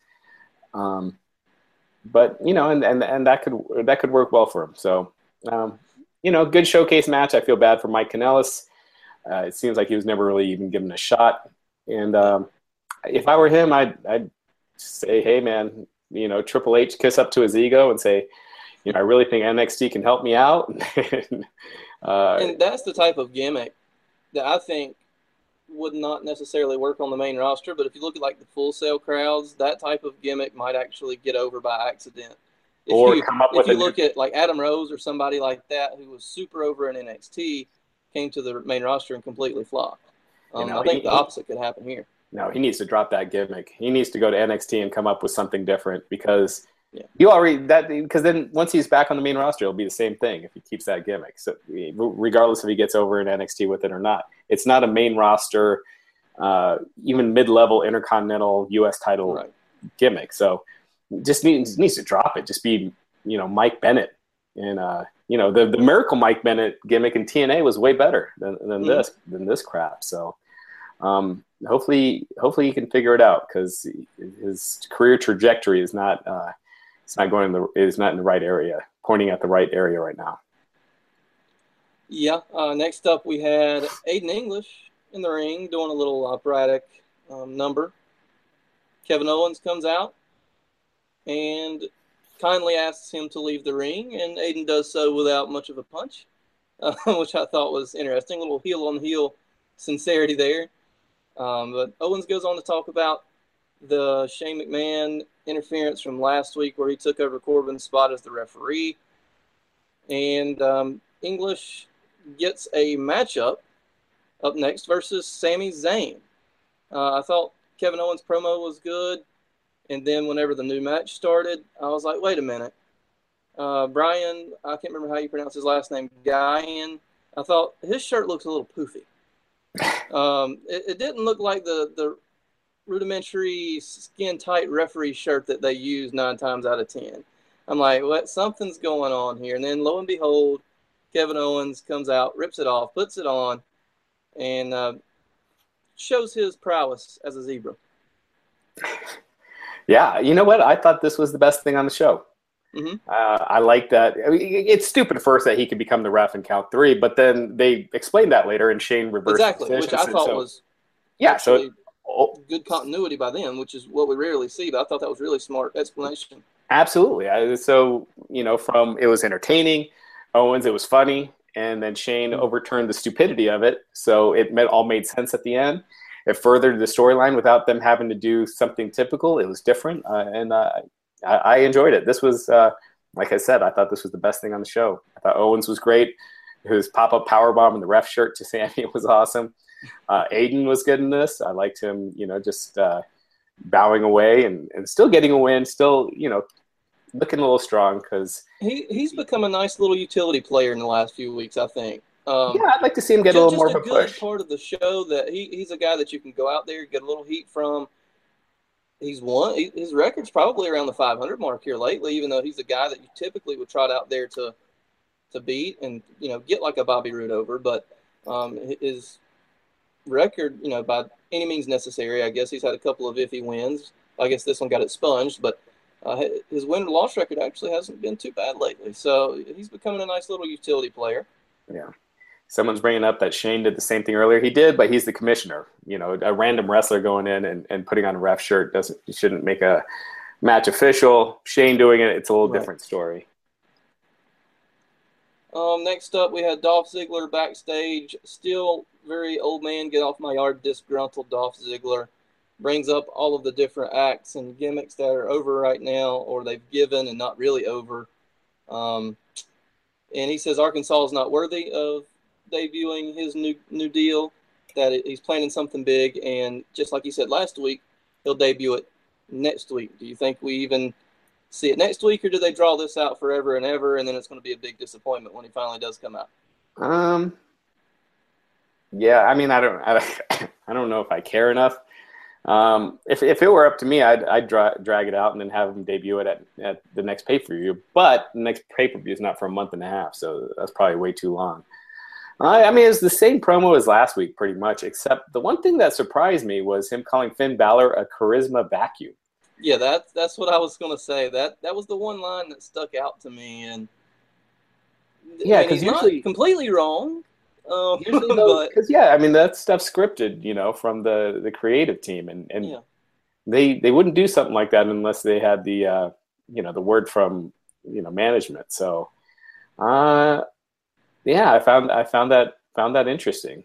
But and that could work well for him. So, good showcase match. I feel bad for Mike Kanellis. It seems like he was never really even given a shot. And if I were him, I'd say, hey man, Triple H, kiss up to his ego and say, I really think NXT can help me out. And that's the type of gimmick that I think would not necessarily work on the main roster, but if you look at like the Full Sail crowds, that type of gimmick might actually get over by accident. If you look at like Adam Rose or somebody like that who was super over in NXT, came to the main roster and completely flopped. I think the opposite could happen here. No, he needs to drop that gimmick. He needs to go to NXT and come up with something different because because then once he's back on the main roster, it'll be the same thing if he keeps that gimmick. So regardless if he gets over in NXT with it or not, it's not a main roster, even mid-level Intercontinental U.S. title gimmick. So just needs to drop it. Just be Mike Bennett, and the Miracle Mike Bennett gimmick in TNA was way better than this crap. So Hopefully he can figure it out, because his career trajectory is not in the right area, pointing at the right area right now. Yeah. Next up, we had Aiden English in the ring doing a little operatic number. Kevin Owens comes out and kindly asks him to leave the ring, and Aiden does so without much of a punch, which I thought was interesting. A little heel-on-heel sincerity there. But Owens goes on to talk about the Shane McMahon interference from last week, where he took over Corbin's spot as the referee. And English gets a matchup up next versus Sami Zayn. I thought Kevin Owens' promo was good. And then whenever the new match started, I was like, wait a minute. Brian, I can't remember how you pronounce his last name, Guyan. I thought his shirt looks a little poofy. It didn't look like the rudimentary skin-tight referee shirt that they use 9 times out of 10. I'm like, what? Something's going on here. And then lo and behold, Kevin Owens comes out, rips it off, puts it on, and shows his prowess as a zebra. Yeah, you know what? I thought this was the best thing on the show. Mm-hmm. I like that. I mean, it's stupid at first that he could become the ref and count 3, but then they explained that later, and Shane reversed exactly, which I thought was good continuity by them, which is what we rarely see. But I thought that was really smart explanation. Absolutely. So from it was entertaining, Owens, it was funny, and then Shane overturned the stupidity of it, so it all made sense at the end. It furthered the storyline without them having to do something typical. It was different, and I enjoyed it. This was, like I said, I thought this was the best thing on the show. I thought Owens was great. His pop-up powerbomb in the ref shirt to Sami was awesome. Aiden was good in this. I liked him, just bowing away and still getting a win, still, looking a little strong, because he's become a nice little utility player in the last few weeks, I think. I'd like to see him get a little more of a push. Just a good part of the show that he's a guy that you can go out there, get a little heat from. He's won. His record's probably around the 500 mark here lately, even though he's a guy that you typically would trot out there to beat and, get like a Bobby Roode over. But his record, by any means necessary, I guess he's had a couple of iffy wins. I guess this one got expunged, but his win-loss record actually hasn't been too bad lately. So he's becoming a nice little utility player. Yeah. Someone's bringing up that Shane did the same thing earlier. He did, but he's the commissioner. A random wrestler going in and putting on a ref shirt shouldn't make a match official. Shane doing it, it's a little different story. Next up, we had Dolph Ziggler backstage. Still very old man, get off my yard, disgruntled Dolph Ziggler. Brings up all of the different acts and gimmicks that are over right now, or they've given and not really over. And he says Arkansas is not worthy of debuting his new deal, that he's planning something big, and just like he said last week, he'll debut it next week. Do you think we even see it next week, or do they draw this out forever and ever, and then it's going to be a big disappointment when he finally does come out? Yeah, I mean, I don't know if I care enough. If it were up to me, I'd drag it out and then have him debut it at the next pay-per-view. But the next pay-per-view is not for a month and a half, so that's probably way too long. I mean, it's the same promo as last week, pretty much, except the one thing that surprised me was him calling Finn Balor a charisma vacuum. Yeah, that's what I was going to say. That was the one line that stuck out to me, and yeah, because he's usually not completely wrong. Because I mean, that stuff's scripted, from the creative team, and yeah. they wouldn't do something like that unless they had the the word from management. So, yeah, I found that interesting.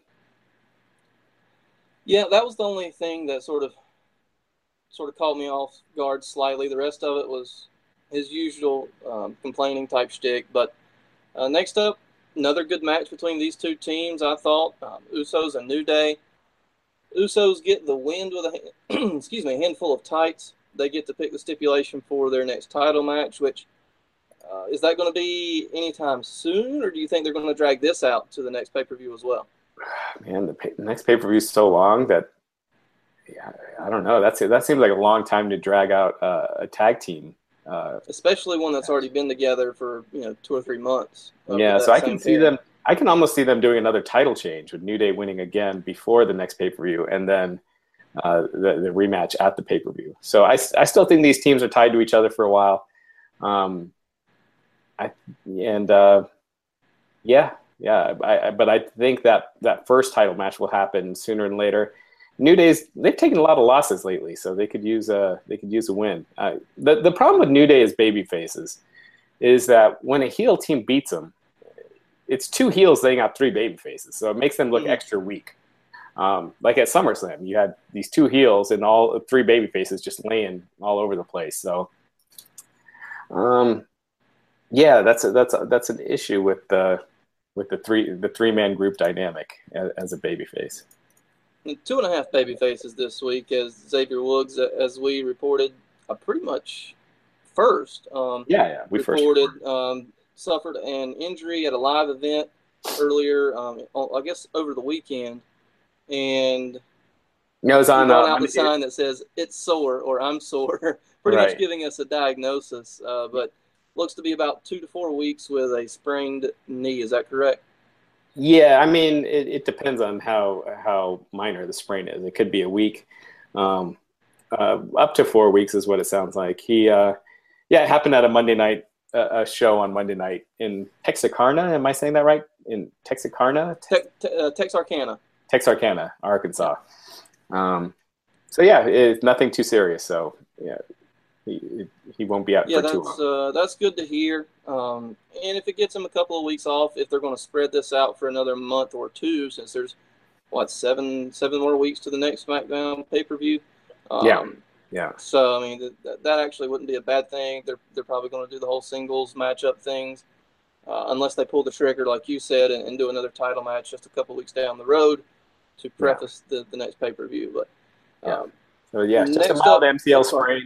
Yeah, that was the only thing that sort of caught me off guard slightly. The rest of it was his usual complaining type shtick. But next up, another good match between these two teams, I thought. Usos and New Day. Usos get the win with a handful of tights. They get to pick the stipulation for their next title match, which is that going to be anytime soon, or do you think they're going to drag this out to the next pay-per-view as well? Man, the next pay-per-view is so long that I don't know. That seems like a long time to drag out a tag team. Especially one that's already been together for 2 or 3 months. Yeah, so I can see them. I can almost see them doing another title change with New Day winning again before the next pay-per-view, and then the rematch at the pay-per-view. So I still think these teams are tied to each other for a while. But I think that first title match will happen sooner than later. New Day's, they've taken a lot of losses lately, so they could use a win. The problem with New Day as baby faces is that when a heel team beats them, it's two heels laying out three baby faces, so it makes them look extra weak. Like at SummerSlam, you had these two heels and all three baby faces just laying all over the place. So, that's an issue with the three-man group dynamic as a baby face. 2.5 baby faces this week, as Xavier Woods, as we reported, pretty much first. We reported suffered an injury at a live event earlier, I guess over the weekend, and it was on out the sign that says "It's sore" or "I'm sore," pretty much giving us a diagnosis. But looks to be about 2 to 4 weeks with a sprained knee. Is that correct? Yeah, I mean, it depends on how minor the sprain is. It could be a week, up to 4 weeks is what it sounds like. It happened at a Monday night, a show on Monday night in Texarkana. Am I saying that right? In Texarkana? Texarkana, Arkansas. It's nothing too serious. So yeah, he won't be out for too long. That's good to hear. And if it gets him a couple of weeks off, if they're going to spread this out for another month or two, since there's 7 more weeks to the next SmackDown pay-per-view. So I mean that actually wouldn't be a bad thing. They're probably going to do the whole singles matchup things, unless they pull the trigger like you said and do another title match just a couple weeks down the road to preface the next pay-per-view. But just a mild MCL sprain.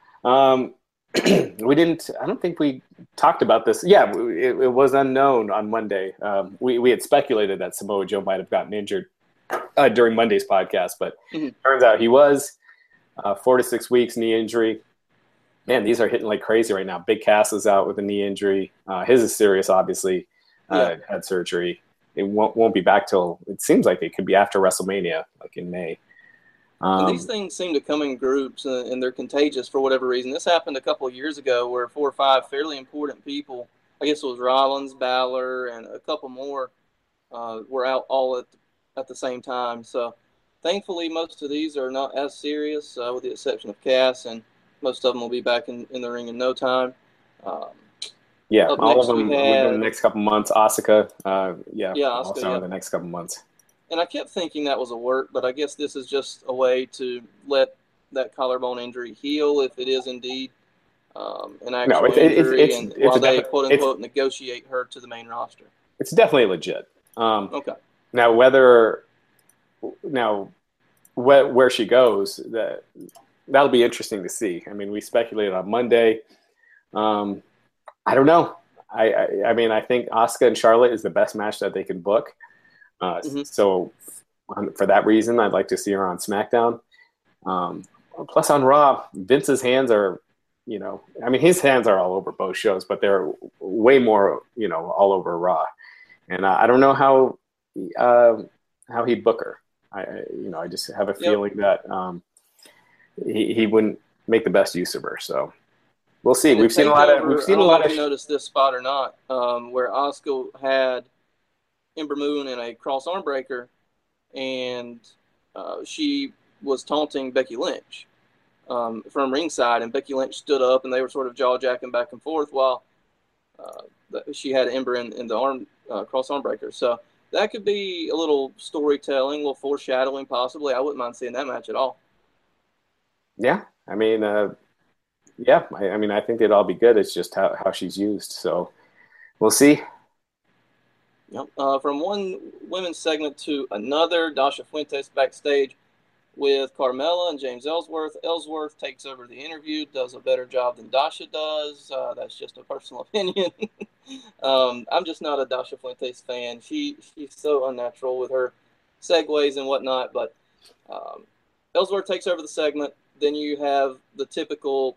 I don't think we talked about this. Yeah, it was unknown on Monday. We had speculated that Samoa Joe might have gotten injured during Monday's podcast, but turns out he was 4 to 6 weeks knee injury. Man, these are hitting like crazy right now. Big Cass is out with a knee injury. His is serious, obviously. Had surgery. It won't be back till, it seems like it could be after WrestleMania, like in May. And these things seem to come in groups, and they're contagious for whatever reason. This happened a couple of years ago where 4 or 5 fairly important people, I guess it was Rollins, Balor, and a couple more, were out all at the same time. So thankfully, most of these are not as serious, with the exception of Cass, and most of them will be back in the ring in no time. All of them within the next couple months. Asuka, also in the next couple months. And I kept thinking that was a work, but I guess this is just a way to let that collarbone injury heal if it is indeed an actual injury, while they quote-unquote negotiate her to the main roster. It's definitely legit. Okay. Now, where she goes, that'll be interesting to see. I mean, we speculated on Monday. I don't know. I mean, I think Asuka and Charlotte is the best match that they can book. So for that reason, I'd like to see her on SmackDown. Plus on Raw, Vince's hands are, his hands are all over both shows, but they're way more, all over Raw. And I don't know how he'd book her. I just have a feeling that he wouldn't make the best use of her. So we'll see. We've seen a lot of. I don't know if you noticed this spot or not, where Asuka had Ember Moon in a cross arm breaker, and she was taunting Becky Lynch from ringside, and Becky Lynch stood up, and they were sort of jaw-jacking back and forth while she had Ember in the arm cross arm breaker. So that could be a little storytelling, a little foreshadowing possibly. I wouldn't mind seeing that match at all. Yeah, I mean, I think it'd all be good. It's just how she's used. So we'll see. Yep. From one women's segment to another, Dasha Fuentes backstage with Carmella and James Ellsworth. Ellsworth takes over the interview, does a better job than Dasha does. That's just a personal opinion. I'm just not a Dasha Fuentes fan. She's so unnatural with her segues and whatnot. But Ellsworth takes over the segment. Then you have the typical,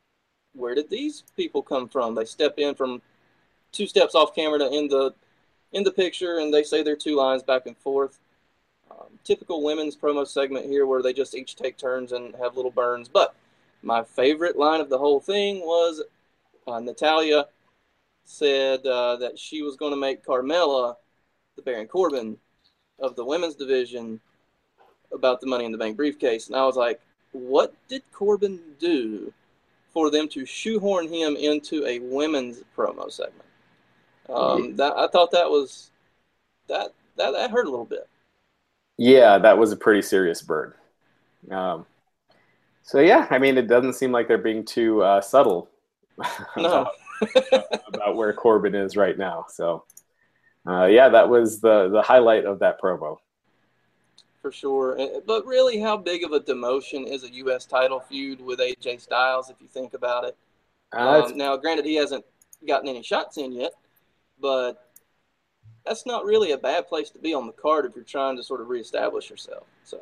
where did these people come from? They step in from 2 steps off camera to end the in the picture, and they say they're two lines back and forth. Typical women's promo segment here where they just each take turns and have little burns. But my favorite line of the whole thing was Natalya said that she was going to make Carmella the Baron Corbin of the women's division about the Money in the Bank briefcase. And I was like, what did Corbin do for them to shoehorn him into a women's promo segment? I thought that hurt a little bit. Yeah, that was a pretty serious burn. So yeah, I mean, it doesn't seem like they're being too subtle about where Corbin is right now. So yeah, that was the highlight of that promo. For sure. But really, how big of a demotion is a U.S. title feud with AJ Styles, if you think about it? Now, granted, he hasn't gotten any shots in yet, but that's not really a bad place to be on the card if you're trying to sort of reestablish yourself. So,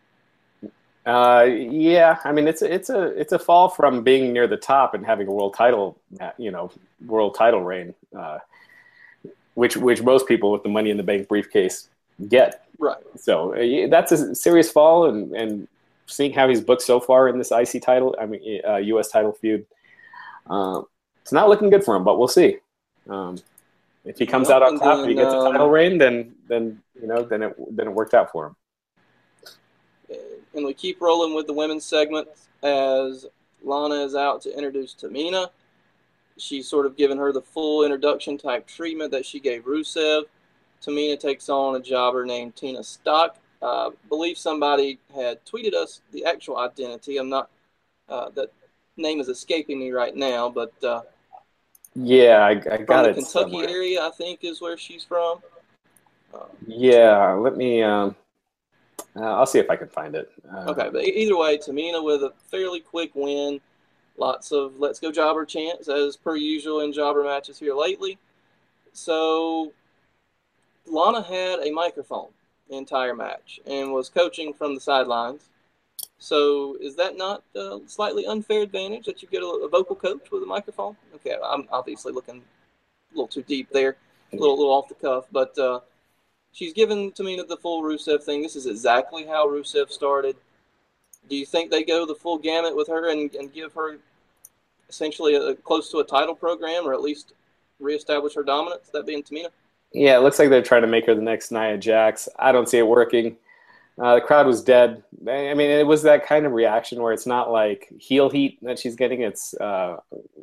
yeah, I mean, it's a fall from being near the top and having a world title reign, which most people with the Money in the Bank briefcase get. Right. So that's a serious fall, and seeing how he's booked so far in this IC title, U.S. title feud, it's not looking good for him. But we'll see. If he comes out on top and he gets a title reign, then it worked out for him. And we keep rolling with the women's segment as Lana is out to introduce Tamina. She's sort of given her the full introduction type treatment that she gave Rusev. Tamina takes on a jobber named Tina Stock. Believe somebody had tweeted us the actual identity. I'm not that name is escaping me right now, but yeah, I got it. From the Kentucky area, I think, is where she's from. Yeah, let me. I'll see if I can find it. Okay, but either way, Tamina with a fairly quick win. Lots of "Let's go Jobber" chants, as per usual in Jobber matches here lately. So Lana had a microphone the entire match and was coaching from the sidelines. So is that not a slightly unfair advantage that you get a vocal coach with a microphone? Okay, I'm obviously looking a little too deep there, a little off the cuff, but she's given Tamina the full Rusev thing. This is exactly how Rusev started. Do you think they go the full gamut with her and give her essentially close to a title program, or at least reestablish her dominance, that being Tamina? Yeah, it looks like they're trying to make her the next Nia Jax. I don't see it working. The crowd was dead. I mean, it was that kind of reaction where it's not like heel heat that she's getting. It's I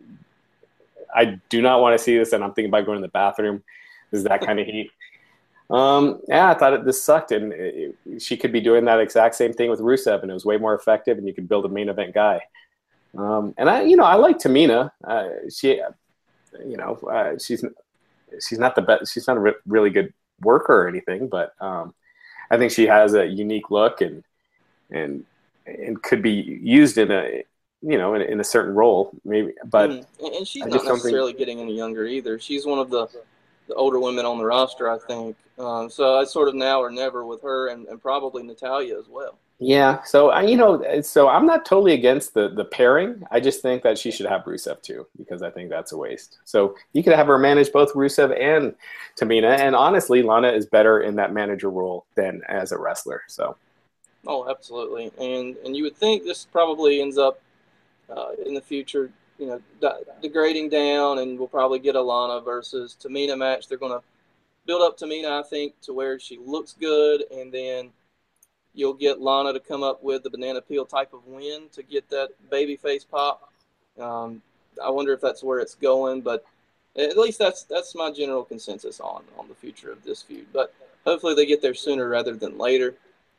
do not want to see this, and I'm thinking about going to the bathroom. This is that kind of heat. Yeah, I thought this sucked, and she could be doing that exact same thing with Rusev, and it was way more effective, and you could build a main event guy. And I like Tamina. She's not the best. She's not a really good worker or anything, but I think she has a unique look and could be used in a certain role, maybe. But and she's not necessarily getting any younger either. She's one of the older women on the roster, I think. So I sort of now or never with her, and probably Natalya as well. Yeah, so I'm not totally against the pairing. I just think that she should have Rusev too, because I think that's a waste. So you could have her manage both Rusev and Tamina, and honestly, Lana is better in that manager role than as a wrestler. So. Oh, absolutely, and you would think this probably ends up in the future, degrading down, and we'll probably get a Lana versus Tamina match. They're going to build up Tamina, I think, to where she looks good, and then you'll get Lana to come up with the banana peel type of win to get that babyface pop. I wonder if that's where it's going, but at least that's my general consensus on the future of this feud. But hopefully they get there sooner rather than later.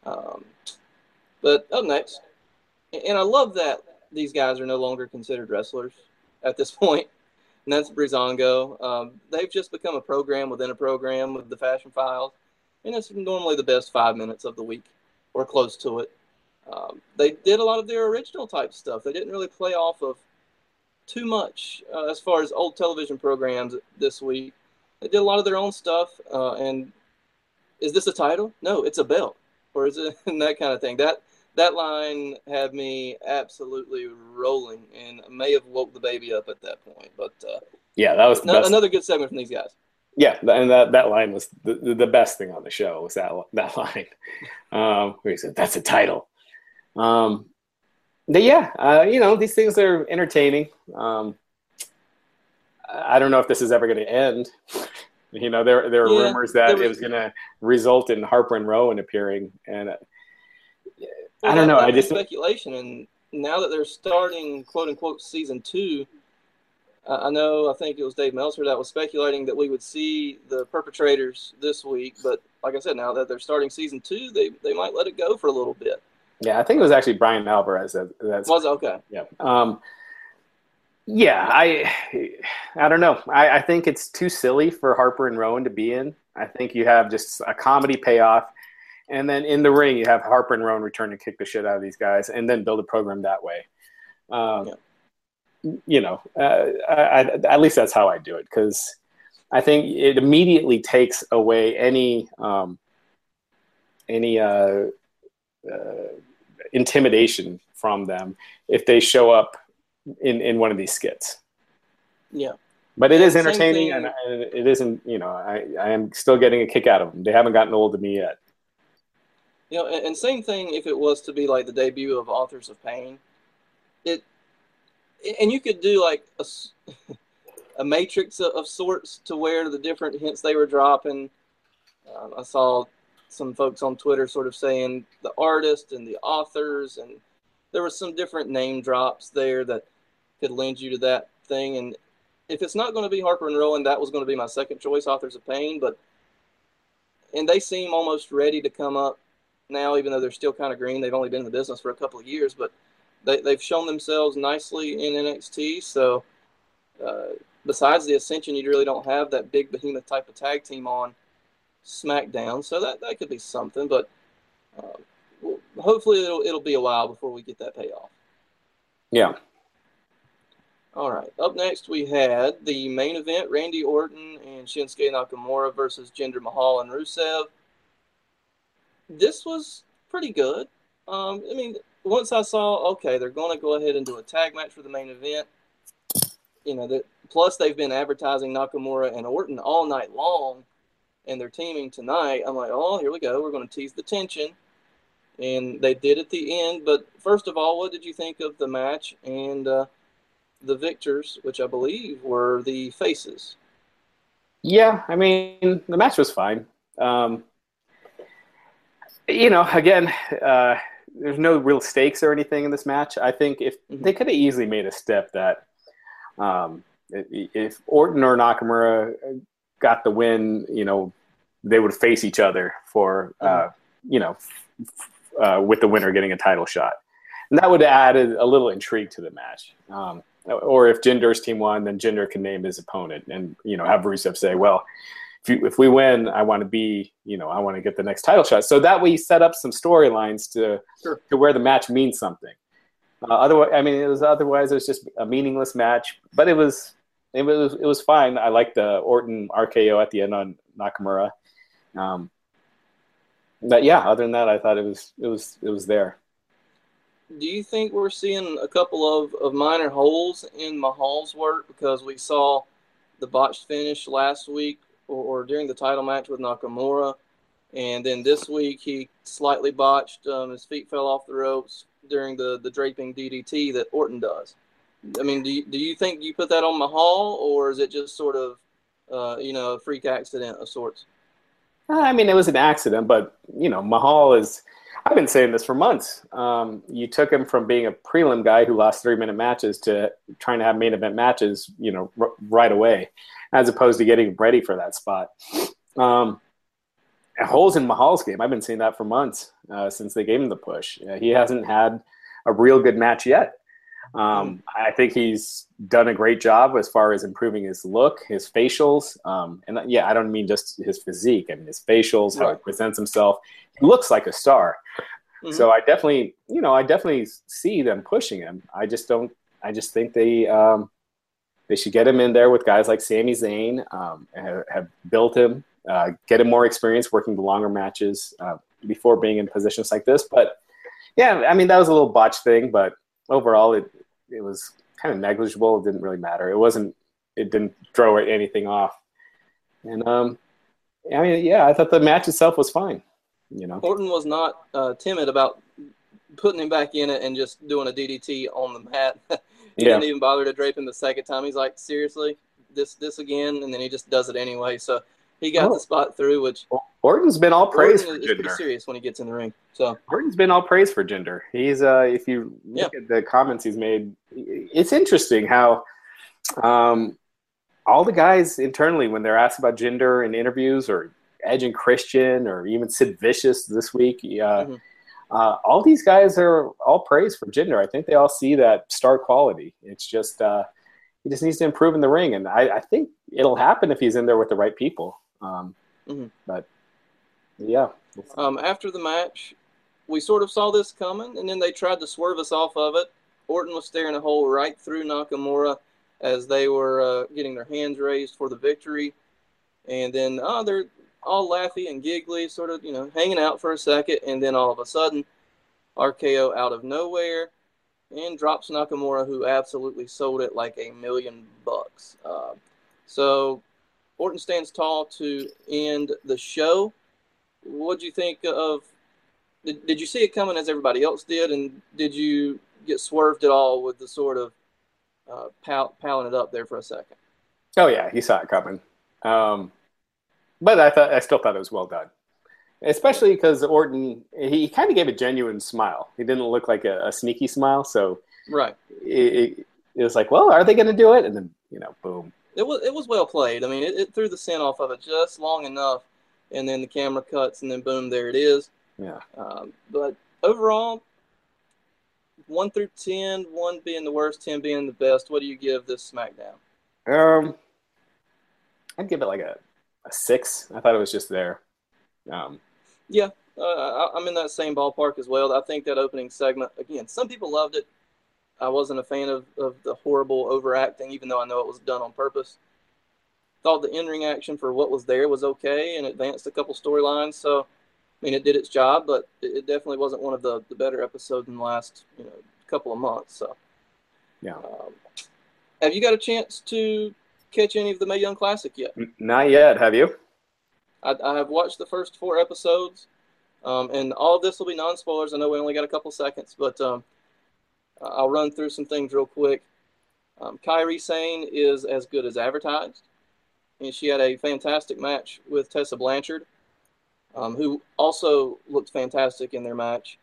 But up next, and I love that these guys are no longer considered wrestlers at this point, and that's Breezango. They've just become a program within a program with the Fashion Files, and it's normally the best 5 minutes of the week, or close to it. They did a lot of their original type stuff. They didn't really play off of too much as far as old television programs this week. They did a lot of their own stuff. And is this a title? No, it's a belt. Or is it and that kind of thing? That line had me absolutely rolling and may have woke the baby up at that point. But yeah, that was the best. Another good segment from these guys. Yeah, and that line was the best thing on the show was that line. Where he said, "That's a title." These things are entertaining. I don't know if this is ever going to end. There are rumors that it was going to result in Harper and Rowan appearing, and I don't know. I just speculation, and now that they're starting "quote unquote" season 2, I think it was Dave Meltzer that was speculating that we would see the perpetrators this week, but like I said, now that they're starting season 2, they might let it go for a little bit. Yeah, I think it was actually Brian Alvarez. Was okay. Yeah. I don't know. I think it's too silly for Harper and Rowan to be in. I think you have just a comedy payoff, and then in the ring you have Harper and Rowan return to kick the shit out of these guys, and then build a program that way. At least that's how I do it, because I think it immediately takes away any intimidation from them if they show up in one of these skits. Yeah. But it is entertaining, and it isn't, I am still getting a kick out of them. They haven't gotten old to me yet. And same thing if it was to be like the debut of Authors of Pain. And you could do like a matrix of sorts to where the different hints they were dropping. I saw some folks on Twitter sort of saying the artist and the authors, and there were some different name drops there that could lend you to that thing. And if it's not going to be Harper and Rowan, that was going to be my second choice, Authors of Pain. And they seem almost ready to come up now, even though they're still kind of green. They've only been in the business for a couple of years, but they've shown themselves nicely in NXT. So besides the Ascension, you really don't have that big behemoth type of tag team on SmackDown. So that could be something, but hopefully it'll be a while before we get that payoff. Yeah. All right. Up next, we had the main event, Randy Orton and Shinsuke Nakamura versus Jinder Mahal and Rusev. This was pretty good. Once I saw, okay, they're going to go ahead and do a tag match for the main event. Plus they've been advertising Nakamura and Orton all night long, and they're teaming tonight. I'm like, oh, here we go. We're going to tease the tension. And they did at the end. But first of all, what did you think of the match and the victors, which I believe were the faces? Yeah, the match was fine. Again, there's no real stakes or anything in this match. I think if they could have easily made a step that if Orton or Nakamura got the win, they would face each other for, with the winner getting a title shot. And that would add a little intrigue to the match. Or if Jinder's team won, then Jinder can name his opponent and, have Rusev say, well, if we win, I want to get the next title shot. So that way you set up some storylines to where the match means something. Otherwise it was just a meaningless match, but it was fine. I liked the Orton RKO at the end on Nakamura. But yeah, other than that, I thought it was there. Do you think we're seeing a couple of minor holes in Mahal's work, because we saw the botched finish last week or during the title match with Nakamura, and then this week he slightly botched, his feet fell off the ropes during the draping DDT that Orton does. Do you think you put that on Mahal, or is it just sort of a freak accident of sorts? It was an accident, but Mahal is. I've been saying this for months. You took him from being a prelim guy who lost 3-minute matches to trying to have main event matches, right away, as opposed to getting ready for that spot. Holes in Mahal's game. I've been seeing that for months since they gave him the push. He hasn't had a real good match yet. I think he's done a great job as far as improving his look, his facials. I don't mean just his physique. His facials, how he presents himself. He looks like a star. Mm-hmm. So I definitely see them pushing him. I just think they should get him in there with guys like Sami Zayn, have built him, get him more experience working the longer matches before being in positions like this. But yeah, that was a little botch thing, but overall it was kind of negligible. It didn't really matter. It didn't throw anything off. And I mean, yeah, I thought the match itself was fine. You know, Orton was not timid about putting him back in it and just doing a DDT on the mat. He didn't even bother to drape him the second time. He's like, seriously, this again, and then he just does it anyway. So he got the spot through, which Orton's been all praise for Jinder. He's pretty serious when he gets in the ring. So Orton's been all praise for Jinder. He's if you look at the comments he's made, it's interesting how all the guys internally, when they're asked about Jinder in interviews, or Edge and Christian, or even Sid Vicious this week, all these guys are all praise for Jinder. I think they all see that star quality. It's just he just needs to improve in the ring, and I think it'll happen if he's in there with the right people. But yeah. After the match, we sort of saw this coming, and then they tried to swerve us off of it. Orton was staring a hole right through Nakamura as they were getting their hands raised for the victory. And then they're all laughy and giggly, sort of, hanging out for a second. And then all of a sudden, RKO out of nowhere and drops Nakamura, who absolutely sold it like $1 million. So Orton stands tall to end the show. What did you think of? Did you see it coming as everybody else did, and did you get swerved at all with the sort of palling it up there for a second? Oh yeah, you saw it coming. But I still thought it was well done, especially because Orton, he kind of gave a genuine smile. He didn't look like a sneaky smile, so right. It was like, well, are they going to do it? And then boom. It was well played. I mean, it threw the scent off of it just long enough, and then the camera cuts, and then boom, there it is. Yeah. But overall, 1 through 10, 1 being the worst, 10 being the best. What do you give this SmackDown? I'd give it like a 6. I thought it was just there. Yeah, I'm in that same ballpark as well. I think that opening segment, again, some people loved it. I wasn't a fan of the horrible overacting, even though I know it was done on purpose. Thought the in-ring action for what was there was okay and advanced a couple storylines. So, I mean, it did its job, but it definitely wasn't one of the better episodes in the last couple of months. So, yeah. Have you got a chance to catch any of the Mae Young Classic yet? Not yet. Have you? I have watched the first 4 episodes, and all of this will be non-spoilers. I know we only got a couple seconds, but I'll run through some things real quick. Kairi Sane is as good as advertised, and she had a fantastic match with Tessa Blanchard, who also looked fantastic in their match.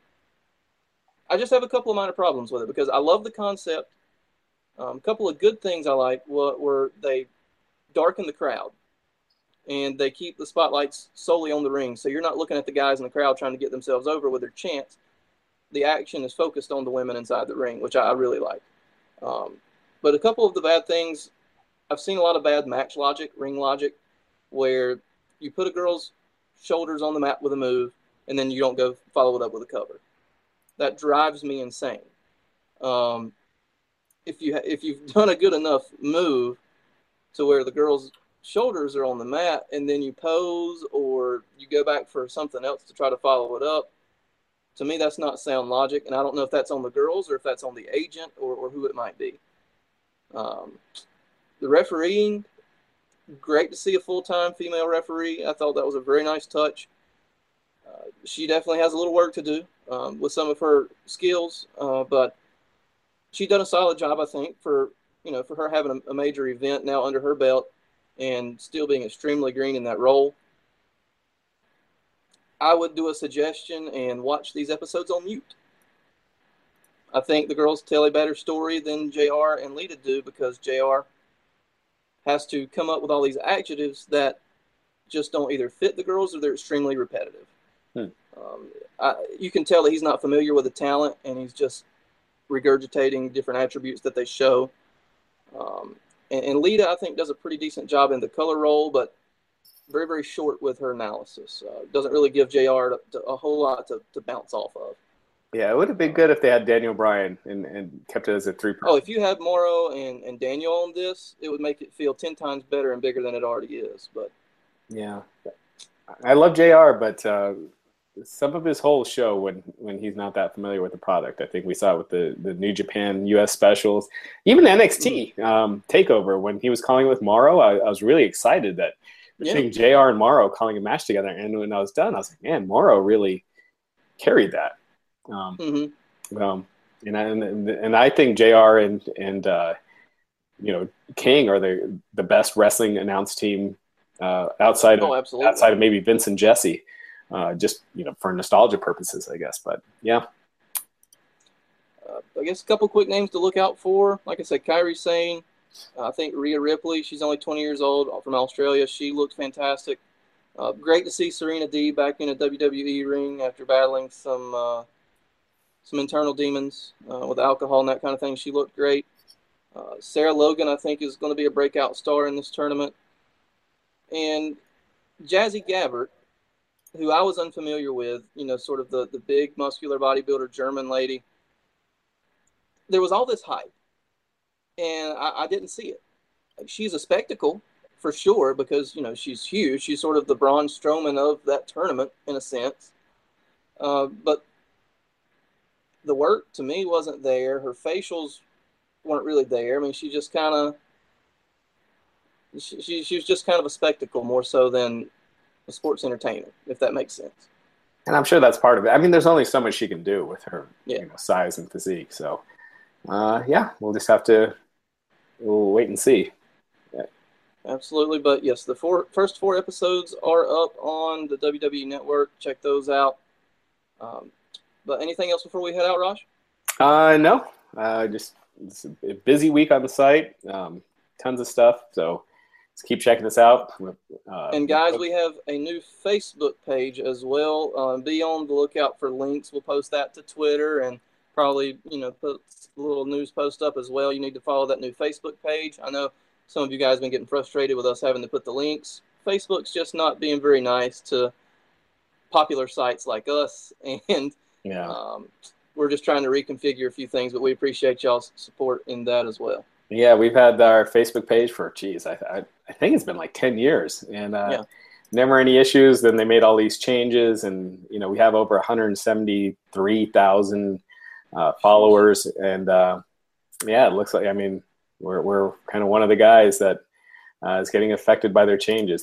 I just have a couple of minor problems with it because I love the concept. A couple of good things I like were they darken the crowd, and they keep the spotlights solely on the ring, so you're not looking at the guys in the crowd trying to get themselves over with their chants. The action is focused on the women inside the ring, which I really like. But a couple of the bad things, I've seen a lot of bad match logic, ring logic, where you put a girl's shoulders on the mat with a move, and then you don't go follow it up with a cover. That drives me insane. If you've done a good enough move to where the girl's shoulders are on the mat, and then you pose or you go back for something else to try to follow it up, to me, that's not sound logic, and I don't know if that's on the girls or if that's on the agent or who it might be. The refereeing, great to see a full-time female referee. I thought that was a very nice touch. She definitely has a little work to do with some of her skills, but she done a solid job, I think, for her having a major event now under her belt and still being extremely green in that role. I would do a suggestion and watch these episodes on mute. I think the girls tell a better story than JR and Lita do because JR has to come up with all these adjectives that just don't either fit the girls or they're extremely repetitive. You can tell that he's not familiar with the talent and he's just regurgitating different attributes that they show. And Lita, I think, does a pretty decent job in the color role, but very, very short with her analysis. Doesn't really give JR a whole lot to bounce off of. Yeah, it would have been good if they had Daniel Bryan and kept it as a 3-person. Oh, if you had Morrow and Daniel on this, it would make it feel 10 times better and bigger than it already is. But yeah, I love JR, but some of his whole show when he's not that familiar with the product, I think we saw it with the New Japan US specials, even NXT TakeOver when he was calling it with Morrow. I was really excited that seeing JR and Morrow calling a match together. And when I was done, I was like, man, Morrow really carried that. And I think JR and King are the best wrestling announced team outside of maybe Vince and Jesse, just for nostalgia purposes, I guess. But yeah. I guess a couple quick names to look out for. Like I said, Kairi Sane. I think Rhea Ripley. She's only 20 years old, from Australia. She looked fantastic. Great to see Serena Deeb back in a WWE ring after battling some internal demons with alcohol and that kind of thing. She looked great. Sarah Logan, I think, is going to be a breakout star in this tournament. And Jazzy Gabbert, who I was unfamiliar with, sort of the big muscular bodybuilder German lady. There was all this hype, and I didn't see it. She's a spectacle for sure because, she's huge. She's sort of the Braun Strowman of that tournament in a sense. But the work to me wasn't there. Her facials weren't really there. I mean, she just kind of she was just kind of a spectacle more so than a sports entertainer, if that makes sense. And I'm sure that's part of it. I mean, there's only so much she can do with her size and physique. So, we'll just have to wait and see. Yeah. Absolutely. But, yes, the first 4 episodes are up on the WWE Network. Check those out. But anything else before we head out, Raj? No. Just it's a busy week on the site. Tons of stuff. So just keep checking us out. And guys, we have a new Facebook page as well. Be on the lookout for links. We'll post that to Twitter and probably, put a little news post up as well. You need to follow that new Facebook page. I know some of you guys have been getting frustrated with us having to put the links. Facebook's just not being very nice to popular sites like us. And we're just trying to reconfigure a few things, but we appreciate y'all's support in that as well. Yeah, we've had our Facebook page for, I think it's been like 10 years. And never any issues. Then they made all these changes. And, we have over 173,000 followers. And, it looks like, we're kind of one of the guys that is getting affected by their changes.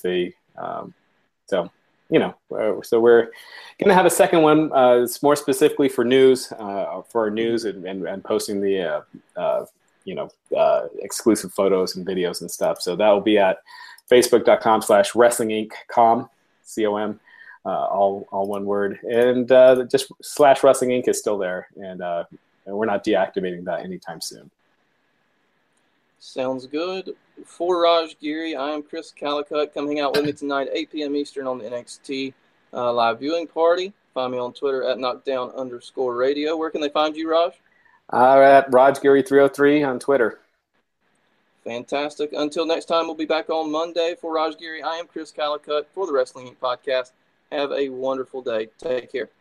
So we're going to have a second one. It's more specifically for news, for our news and posting the, exclusive photos and videos and stuff. So that will be at facebook.com/WrestlingInc.com, COM, all one word. And just /WrestlingInc is still there. And we're not deactivating that anytime soon. Sounds good. For Raj Giri, I am Chris Calicut. Come hang out with me tonight, 8 p.m. Eastern on the NXT live viewing party. Find me on Twitter at knockdown_radio. Where can they find you, Raj? At RajGiri303 on Twitter. Fantastic. Until next time, we'll be back on Monday. For Raj Giri, I am Chris Calicut for the Wrestling Inc. podcast. Have a wonderful day. Take care.